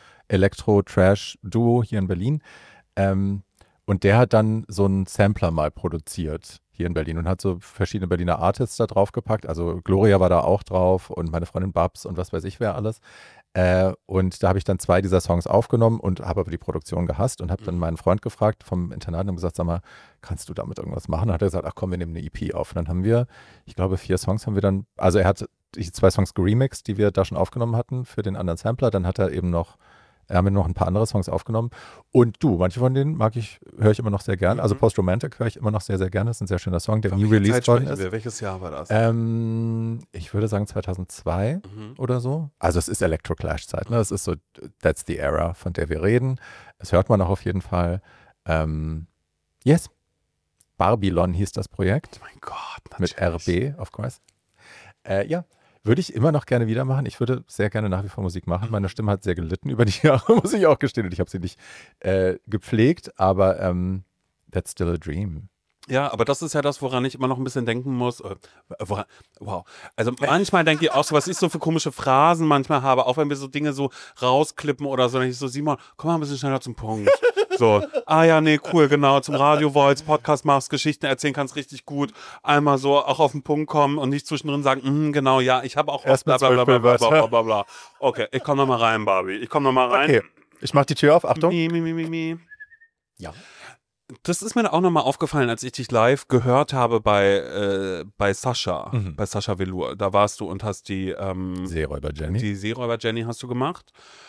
S2: Glam-Elektro-Trash-Duo hier in Berlin. Ähm, und der hat dann so einen Sampler mal produziert hier in Berlin und hat so verschiedene Berliner Artists da draufgepackt. Also Gloria war da auch drauf und meine Freundin Babs und was weiß ich wer alles. Äh, und da habe ich dann zwei dieser Songs aufgenommen und habe aber die Produktion gehasst und habe dann meinen Freund gefragt vom Internat und gesagt, sag mal, kannst du damit irgendwas machen? Dann hat er gesagt, ach komm, wir nehmen eine E P auf. Und dann haben wir, ich glaube, vier Songs haben wir dann, also er hat die zwei Songs geremixed, die wir da schon aufgenommen hatten für den anderen Sampler. Dann hat er eben noch, er haben wir noch ein paar andere Songs aufgenommen. Und du, manche von denen mag ich, höre ich immer noch sehr gern. Also
S1: Mhm.
S2: Post Romantic höre ich immer noch sehr, sehr gerne. Das ist ein sehr schöner Song, der
S1: Von
S2: nie
S1: welcher
S2: released
S1: Zeit
S2: worden
S1: sprechen
S2: ist.
S1: wir? Welches Jahr war das?
S2: Ähm, ich würde sagen zweitausendzwei
S1: Mhm.
S2: oder so. Also es ist Electro-Clash-Zeit, ne? Es ist so, that's the era, von der wir reden. Das hört man auch auf jeden Fall. Ähm, yes. Barbylon hieß das Projekt.
S1: Oh mein Gott,
S2: Mit R
S1: natürlich.
S2: B, of course. Äh, ja, würde ich immer noch gerne wieder machen. Ich würde sehr gerne nach wie vor Musik machen. Meine Stimme hat sehr gelitten über die Jahre, muss ich auch gestehen. Und ich habe sie nicht äh, gepflegt, aber ähm, that's still a dream.
S1: Ja, aber das ist ja das, woran ich immer noch ein bisschen denken muss. Äh, woran, wow. Also manchmal denke ich auch so, was ich so für komische Phrasen manchmal habe, auch wenn wir so Dinge so rausklippen oder so, dann ich so, Simon, komm mal ein bisschen schneller zum Punkt. So, ah ja, nee, cool, genau, zum Radio wollt's, Podcast machst, Geschichten erzählen kannst richtig gut. Einmal so auch auf den Punkt kommen und nicht zwischendrin sagen, mm, genau, ja, ich habe auch
S2: Erst
S1: bla
S2: mit
S1: bla bla bla bla
S2: zwölf
S1: bla bla bla. Okay, ich komm noch mal rein, Barbie. Ich komm noch mal rein.
S2: Okay, ich mache die Tür auf. Achtung.
S1: Mi, mi, mi, mi, mi.
S2: Ja.
S1: Das ist mir auch nochmal aufgefallen, als ich dich live gehört habe bei, äh, bei Sascha,
S2: Mhm.
S1: bei Sascha Velour. Da warst du und hast die, ähm,
S2: Seeräuber Jenny.
S1: die Seeräuber Jenny hast du gemacht.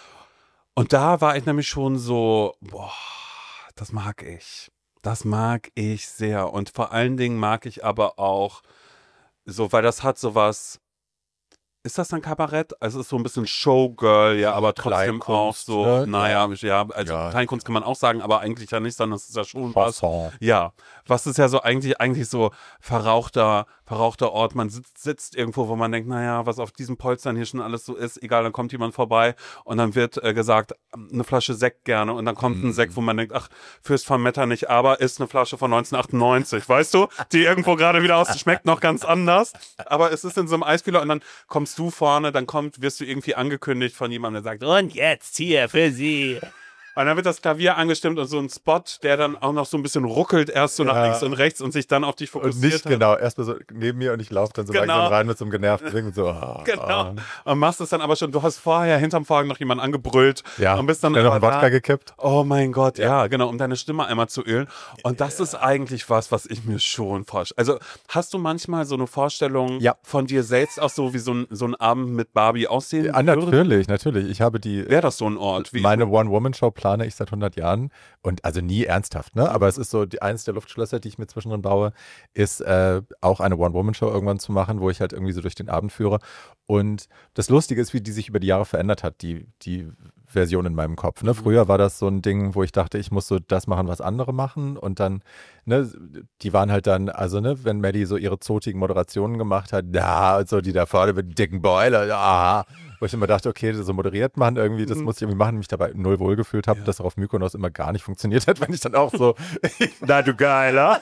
S1: Und da war ich nämlich schon so, boah, das mag ich. Das mag ich sehr. Und vor allen Dingen mag ich aber auch so, weil das hat sowas. Ist das dann Kabarett? Also es ist so ein bisschen Showgirl, ja, aber trotzdem auch
S2: Kleinkunst,
S1: so,
S2: ne?
S1: naja, ja, also
S2: Ja.
S1: Kleinkunst kann man auch sagen, aber eigentlich ja nicht, sondern es ist ja schon was.
S2: Chanson.
S1: Ja, was ist ja so eigentlich, eigentlich so verrauchter, verrauchter Ort. Man sitzt, sitzt irgendwo, wo man denkt, naja, was auf diesen Polstern hier schon alles so ist, egal, dann kommt jemand vorbei und dann wird äh, gesagt, eine Flasche Sekt gerne und dann kommt ein
S2: Mhm.
S1: Sekt, wo man denkt, ach, Fürst von Metter nicht, aber ist eine Flasche von neunzehnhundertachtundneunzig, weißt du, die irgendwo gerade wieder aus, schmeckt noch ganz anders, aber es ist in so einem Eiskühler und dann kommst du vorne, dann kommt, wirst du irgendwie angekündigt von jemandem, der sagt, und jetzt hier für Sie. Und dann wird das Klavier angestimmt und so ein Spot, der dann auch noch so ein bisschen ruckelt, erst so nach
S2: Ja.
S1: links und rechts und sich dann auf dich
S2: Und
S1: fokussiert
S2: nicht
S1: hat.
S2: genau, erstmal so neben mir und ich laufe dann so
S1: Genau.
S2: langsam rein mit so einem genervten Ding und so. ah,
S1: Genau.
S2: ah.
S1: Und machst es dann aber schon, du hast vorher hinterm Vorhang noch jemanden angebrüllt
S2: Ja,
S1: und bist dann
S2: schnell noch einen
S1: aber
S2: Wodka
S1: da.
S2: gekippt.
S1: Oh mein Gott, ja. genau, um deine Stimme einmal zu ölen. Und das ist eigentlich was, was ich mir schon vorstelle. Also hast du manchmal so eine Vorstellung
S2: Ja.
S1: von dir selbst auch so, wie so ein, so ein Abend mit Barbie aussehen
S2: Ja,
S1: würde?
S2: natürlich, natürlich. Ich habe die,
S1: Wäre das so ein Ort? Wie
S2: meine One-Woman-Show plane ich seit hundert Jahren und also nie ernsthaft, ne? Aber es ist so, die, eines der Luftschlösser, die ich mir zwischendrin baue, ist äh, auch eine One-Woman-Show irgendwann zu machen, wo ich halt irgendwie so durch den Abend führe. Und das Lustige ist, wie die sich über die Jahre verändert hat, die, die Version in meinem Kopf. Ne? Früher war das so ein Ding, wo ich dachte, ich muss so das machen, was andere machen. Und dann, ne, die waren halt dann, also ne, wenn Maddie so ihre zotigen Moderationen gemacht hat, da, und so die da vorne mit dem dicken Boiler, ja, wo ich immer dachte, okay, so moderiert man irgendwie, das
S1: Mhm.
S2: muss ich irgendwie machen, mich dabei null wohlgefühlt habe,
S1: Ja.
S2: dass auch auf Mykonos immer gar nicht funktioniert hat, wenn ich dann auch so, na du Geiler,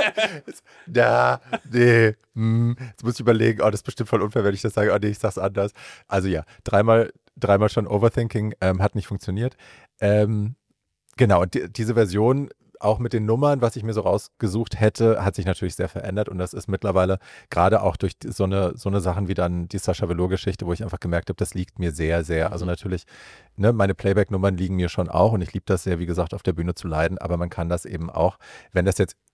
S2: da, nee, hm, jetzt muss ich überlegen, oh, das ist bestimmt voll unfair, wenn ich das sage, oh nee, ich sag's anders. Also ja, dreimal, dreimal schon Overthinking, ähm, hat nicht funktioniert. Ähm, genau, und die, diese Version, auch mit den Nummern, was ich mir so rausgesucht hätte, hat sich natürlich sehr verändert und das ist mittlerweile gerade auch durch die, so eine so eine Sachen wie dann die Sascha Velour-Geschichte, wo ich einfach gemerkt habe, das liegt mir sehr, sehr. Also natürlich, ne, meine Playback-Nummern liegen mir schon auch und ich liebe das sehr, wie gesagt, auf der Bühne zu leiden, aber man kann das eben auch, wenn das jetzt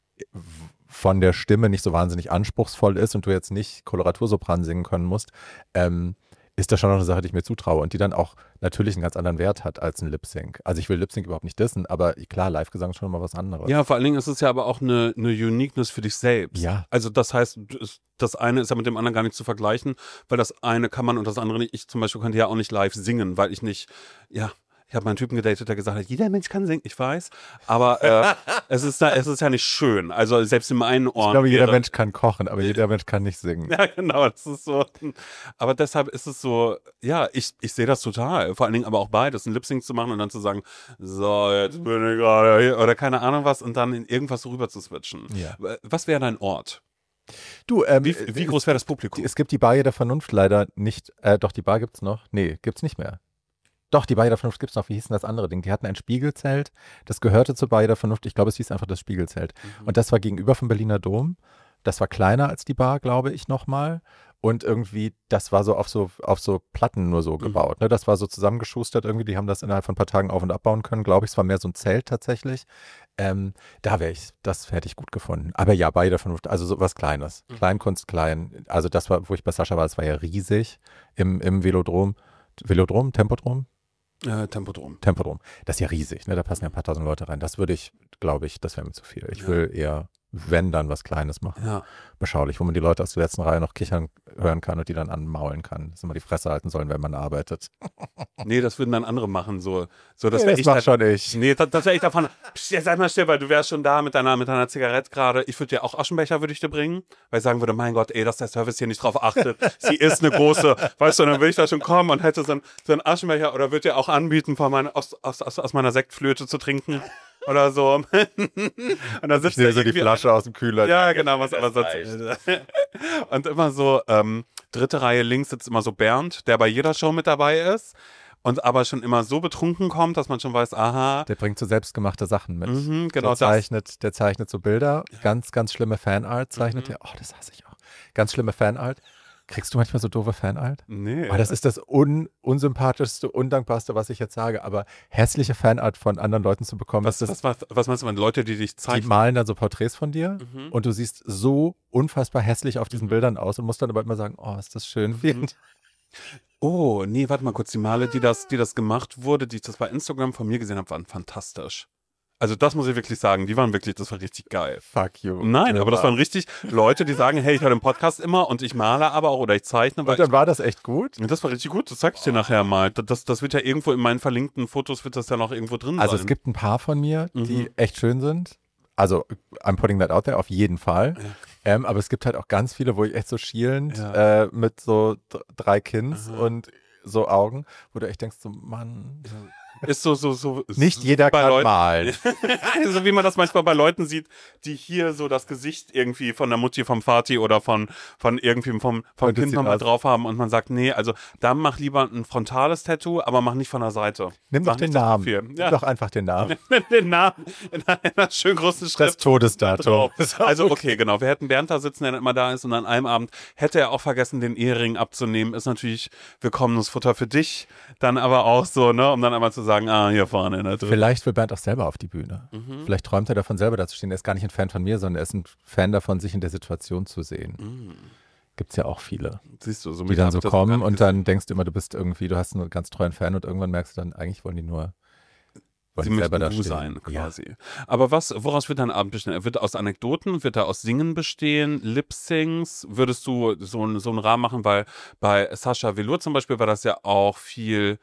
S2: von der Stimme nicht so wahnsinnig anspruchsvoll ist und du jetzt nicht Koloratursopran singen können musst, ähm, ist das schon noch eine Sache, die ich mir zutraue und die dann auch natürlich einen ganz anderen Wert hat als ein Lip-Sync. Also ich will Lip-Sync überhaupt nicht dissen, aber klar, Live-Gesang ist schon mal was anderes.
S1: Ja, vor allen Dingen ist es ja aber auch eine, eine Uniqueness für dich selbst.
S2: Ja.
S1: Also das heißt, das- das eine ist ja mit dem anderen gar nicht zu vergleichen, weil das eine kann man und das andere nicht. Ich zum Beispiel könnte ja auch nicht live singen, weil ich nicht, ja, ich habe mal einen Typen gedatet, der gesagt hat, jeder Mensch kann singen, ich weiß, aber äh, es, ist da, es ist ja nicht schön. Also selbst in meinen Ohren.
S2: Ich glaube, jeder
S1: wäre-
S2: Mensch kann kochen, aber jeder Mensch kann nicht singen.
S1: Ja, genau, das ist so. Aber deshalb ist es so, ja, ich, ich sehe das total. Vor allen Dingen aber auch beides, ein Lip-Sync zu machen und dann zu sagen, so, jetzt bin ich gerade hier, oder keine Ahnung was, und dann in irgendwas rüber zu switchen.
S2: Ja.
S1: Was wäre dein Ort?
S2: Du, ähm,
S1: Wie, wie groß wäre das Publikum?
S2: es gibt die Bar der Vernunft leider nicht. Äh, doch, die Bar gibt's noch. Nee, gibt's nicht mehr. Doch, die Bar der Vernunft gibt's noch. Wie hieß denn das andere Ding? Die hatten ein Spiegelzelt. Das gehörte zur Bar der Vernunft. Ich glaube, es hieß einfach das Spiegelzelt.
S1: Mhm.
S2: Und das war gegenüber vom Berliner Dom. Das war kleiner als die Bar, glaube ich, nochmal. Und irgendwie, das war so auf so auf so Platten nur so
S1: Mhm.
S2: gebaut. Ne? Das war so zusammengeschustert irgendwie. Die haben das innerhalb von ein paar Tagen auf- und abbauen können, glaube ich. Es war mehr so ein Zelt tatsächlich. Ähm, da wäre ich, das hätte ich gut gefunden. Aber ja, Bar der Vernunft, also so was Kleines.
S1: Mhm.
S2: Kleinkunst, klein. Also das war, wo ich bei Sascha war, das war ja riesig im, im Velodrom. Velodrom? Tempodrom?
S1: Äh, Tempodrom.
S2: Tempodrom. Das ist ja riesig, ne? Da passen ja ein paar tausend Leute rein. Das würde ich, glaube ich, das wäre mir zu viel. Ich
S1: Ja.
S2: will eher, wenn dann, was Kleines machen.
S1: Ja.
S2: Beschaulich, wo man die Leute aus der letzten Reihe noch kichern hören kann und die dann anmaulen kann. Dass immer die Fresse halten sollen, wenn man arbeitet.
S1: Nee, das würden dann andere machen. So, so das
S2: Nee,
S1: wäre
S2: das
S1: ich.
S2: mach
S1: halt-
S2: schon ich.
S1: Nee, das, das wäre ich davon. Psst, jetzt sag mal still, weil du wärst schon da mit deiner, mit deiner Zigarette gerade. Ich würde dir auch Aschenbecher würde ich dir bringen, weil ich sagen würde, mein Gott, ey, dass der Service hier nicht drauf achtet. Sie ist eine große, weißt du, und dann würde ich da schon kommen und hätte so, ein, so einen Aschenbecher oder würde dir auch anbieten, von meiner, aus, aus, aus, aus meiner Sektflöte zu trinken oder so. Und dann
S2: Ich
S1: sitzt
S2: nehme
S1: da
S2: so die
S1: irgendwie-
S2: Flasche aus dem Kühler.
S1: Ja, genau, was aber sonst. Und immer so, ähm, dritte Reihe links sitzt immer so Bernd, der bei jeder Show mit dabei ist und aber schon immer so betrunken kommt, dass man schon weiß, aha,
S2: Der bringt so selbstgemachte Sachen mit.
S1: mhm, genau
S2: der,
S1: das.
S2: zeichnet, der zeichnet so Bilder, ganz, ganz schlimme Fanart zeichnet
S1: Mhm.
S2: er. Oh, das hasse ich auch. Ganz schlimme Fanart. Kriegst du manchmal so doofe Fanart?
S1: Nee.
S2: Oh, das ist das un unsympathischste, undankbarste, was ich jetzt sage, aber hässliche Fanart von anderen Leuten zu bekommen.
S1: Was,
S2: das,
S1: was, was meinst du, wenn Leute, die dich
S2: die
S1: zeichnen?
S2: malen dann so Porträts von dir
S1: Mhm.
S2: und du siehst so unfassbar hässlich auf diesen
S1: Mhm.
S2: Bildern aus und musst dann aber immer sagen, oh, ist das schön. Vielen Dank.
S1: Oh, nee, warte mal kurz. Die Male, die das, die das gemacht wurde, die ich das bei Instagram von mir gesehen habe, waren fantastisch. Also das muss ich wirklich sagen, die waren wirklich, das war richtig geil.
S2: Fuck you.
S1: Nein,
S2: Ja,
S1: aber das
S2: war-
S1: waren richtig Leute, die sagen, hey, ich höre den Podcast immer und ich male aber auch oder ich zeichne. Weil
S2: Und dann
S1: ich,
S2: war das echt gut.
S1: das war richtig gut, das zeig ich dir nachher mal. Das, das wird ja irgendwo in meinen verlinkten Fotos, wird das ja noch irgendwo drin
S2: Also
S1: sein.
S2: es gibt ein paar von mir, die
S1: Mhm.
S2: echt schön sind. Also I'm putting that out there, auf jeden Fall.
S1: Ja.
S2: Ähm, aber es gibt halt auch ganz viele, wo ich echt so schielend
S1: Ja.
S2: äh, mit so d- drei Kins
S1: Aha.
S2: und so Augen, wo du echt denkst, so Mann,
S1: Ist so, so, so.
S2: nicht jeder
S1: bei
S2: kann
S1: Leuten,
S2: malen.
S1: Also wie man das manchmal bei Leuten sieht, die hier so das Gesicht irgendwie von der Mutti, vom Vati oder von, von irgendwie vom, vom
S2: Und das
S1: Kind
S2: sieht
S1: nochmal
S2: aus.
S1: drauf haben und man sagt, nee, also da mach lieber ein frontales Tattoo, aber mach nicht von der Seite.
S2: Nimm doch
S1: Mach
S2: den
S1: nicht so
S2: Namen.
S1: viel.
S2: Nimm
S1: Ja.
S2: doch einfach den Namen.
S1: Den Namen in einer schön großen
S2: Das
S1: Schrift
S2: Todesdatum.
S1: drauf. Also okay, genau. Wir hätten Bernd da sitzen, der immer da ist und an einem Abend hätte er auch vergessen, den Ehering abzunehmen. Ist natürlich willkommenes Futter für dich. Dann aber auch so, ne, um dann einmal zu sagen, ah, hier vorne. Ne,
S2: Vielleicht will Bernd auch selber auf die Bühne.
S1: Mhm.
S2: Vielleicht träumt er davon, selber da zu stehen. Er ist gar nicht ein Fan von mir, sondern er ist ein Fan davon, sich in der Situation zu sehen.
S1: Mhm.
S2: Gibt es ja auch viele,
S1: Siehst du, so
S2: die dann so kommen und dann denkst du immer, du bist irgendwie, du hast einen ganz treuen Fan und irgendwann merkst du dann, eigentlich wollen die nur wollen
S1: Sie
S2: die selber
S1: möchten
S2: da
S1: du
S2: stehen.
S1: sein, quasi. Aber was, woraus wird dein Abend bestehen? Wird er aus Anekdoten, wird er aus Singen bestehen, Lip-Syncs? Würdest du so, einen- so einen Rahmen machen? Weil bei Sascha Velour zum Beispiel war das ja auch viel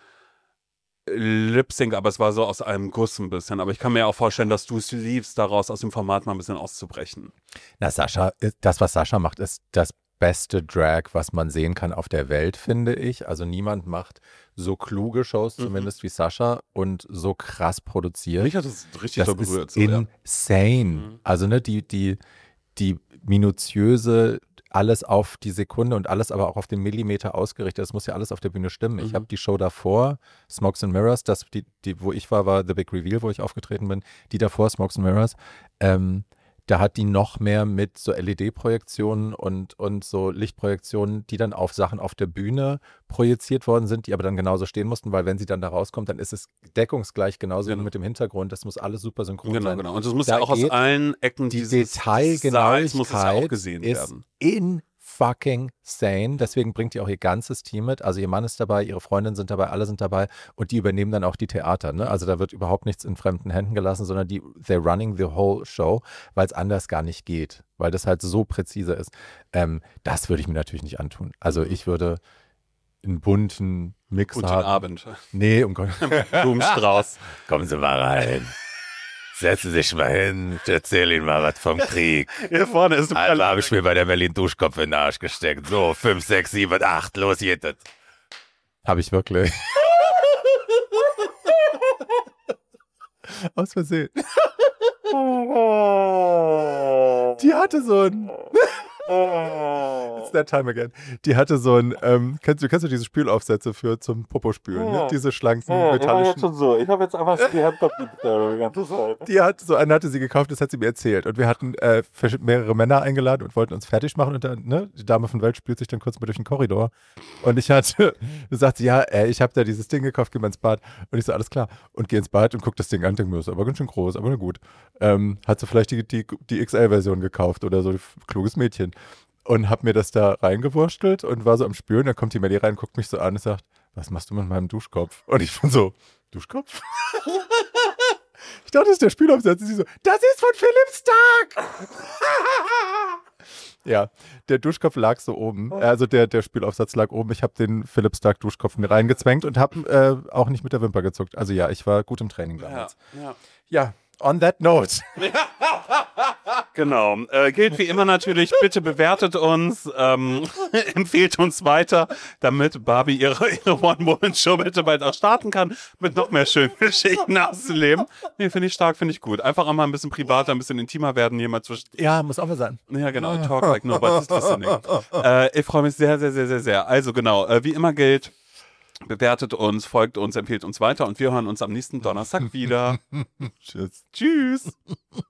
S1: Lip-Sync, aber es war so aus einem Guss ein bisschen. Aber ich kann mir auch vorstellen, dass du es liebst, daraus aus dem Format mal ein bisschen auszubrechen.
S2: Na, Sascha, das, was Sascha macht, ist das beste Drag, was man sehen kann auf der Welt, finde ich. Also niemand macht so kluge Shows,
S1: Mhm.
S2: zumindest wie Sascha, und so krass produziert.
S1: Mich hat das richtig
S2: Das
S1: so berührt.
S2: ist
S1: So, ja.
S2: insane.
S1: Mhm.
S2: Also ne, die, die, die minutiöse, alles auf die Sekunde und alles aber auch auf den Millimeter ausgerichtet. Das muss ja alles auf der Bühne stimmen. Ich
S1: Mhm.
S2: habe die Show davor, Smokes and Mirrors, das, die, die, wo ich war, war The Big Reveal, wo ich aufgetreten bin. Die davor, Smokes and Mirrors, ähm, da hat die noch mehr mit so L E D-Projektionen und, und so Lichtprojektionen, die dann auf Sachen auf der Bühne projiziert worden sind, die aber dann genauso stehen mussten, weil wenn sie dann da rauskommt, dann ist es deckungsgleich genauso
S1: Genau.
S2: wie mit dem Hintergrund. Das muss alles super synchron
S1: Genau,
S2: sein.
S1: genau. Und das muss
S2: Da
S1: ja auch aus
S2: geht
S1: allen Ecken
S2: Die
S1: dieses Saals muss es ja auch
S2: Detailgenauigkeit
S1: gesehen
S2: ist
S1: werden.
S2: in fucking sane. Deswegen bringt ihr auch ihr ganzes Team mit. Also ihr Mann ist dabei, ihre Freundinnen sind dabei, alle sind dabei und die übernehmen dann auch die Theater. Ne? Also da wird überhaupt nichts in fremden Händen gelassen, sondern die, they're running the whole show, weil es anders gar nicht geht, weil das halt so präzise ist. Ähm, das würde ich mir natürlich nicht antun. Also ich würde einen bunten Mix
S1: Guten
S2: haben.
S1: Abend.
S2: Nee, um Gott.
S1: Blumenstrauß.
S2: Kommen Sie mal rein. Setzen Sie sich mal hin, ich erzähle Ihnen mal was vom Krieg.
S1: Hier vorne ist ein
S2: Einmal habe ich mir bei der Berlin Duschkopf in den Arsch gesteckt. So, fünf, sechs, sieben, acht, los jetzt. Habe ich wirklich. Aus Versehen. Die hatte so ein... It's that time again. Die hatte so ein, ähm, kennst du, kennst du diese Spülaufsätze für zum Popospülen, ne? Diese schlanken, metallischen.
S1: so. Ich habe jetzt einfach die Handpapier die ganze Zeit.
S2: Die hat so einen hatte sie gekauft, das hat sie mir erzählt. Und wir hatten äh, versch- mehrere Männer eingeladen und wollten uns fertig machen. Und dann, ne, die Dame von Welt spült sich dann kurz mal durch den Korridor. Und ich hatte, sagt sie, ja, ey, ich habe da dieses Ding gekauft, geh mal ins Bad. Und ich so, alles klar. Und geh ins Bad und guck das Ding an, denk mir, ist aber ganz schön groß, aber na gut. Ähm, hat sie vielleicht die, die, die X L-Version gekauft oder so, kluges Mädchen. Und hab mir das da reingewurstelt und war so am Spülen. Dann kommt die Melli rein, guckt mich so an und sagt, was machst du mit meinem Duschkopf? Und ich bin so, Duschkopf? Ich dachte, das ist der Spülaufsatz. Und sie so, das ist von Philipp Stark! Ja, der Duschkopf lag so oben. Also der, der Spülaufsatz lag oben. Ich habe den Philipp Stark Duschkopf mir reingezwängt und habe äh, auch nicht mit der Wimper gezuckt. Also ja, ich war gut im Training
S1: Ja,
S2: damals.
S1: ja.
S2: Ja, on that note.
S1: Genau. Äh, gilt wie immer natürlich, bitte bewertet uns, ähm, empfehlt uns weiter, damit Barbie ihre, ihre One-Woman-Show bitte bald auch starten kann, mit noch mehr schönen Geschichten auszuleben. Nee, finde ich stark, finde ich gut. Einfach auch mal ein bisschen privater, ein bisschen intimer werden, jemand zwischen.
S2: Ja, muss auch mal sein.
S1: Ja, genau. Talk like nobody's listening. Äh, ich freue mich sehr, sehr, sehr, sehr, sehr. Also genau, äh, wie immer gilt, bewertet uns, folgt uns, empfiehlt uns weiter und wir hören uns am nächsten Donnerstag wieder.
S2: Tschüss.
S1: Tschüss.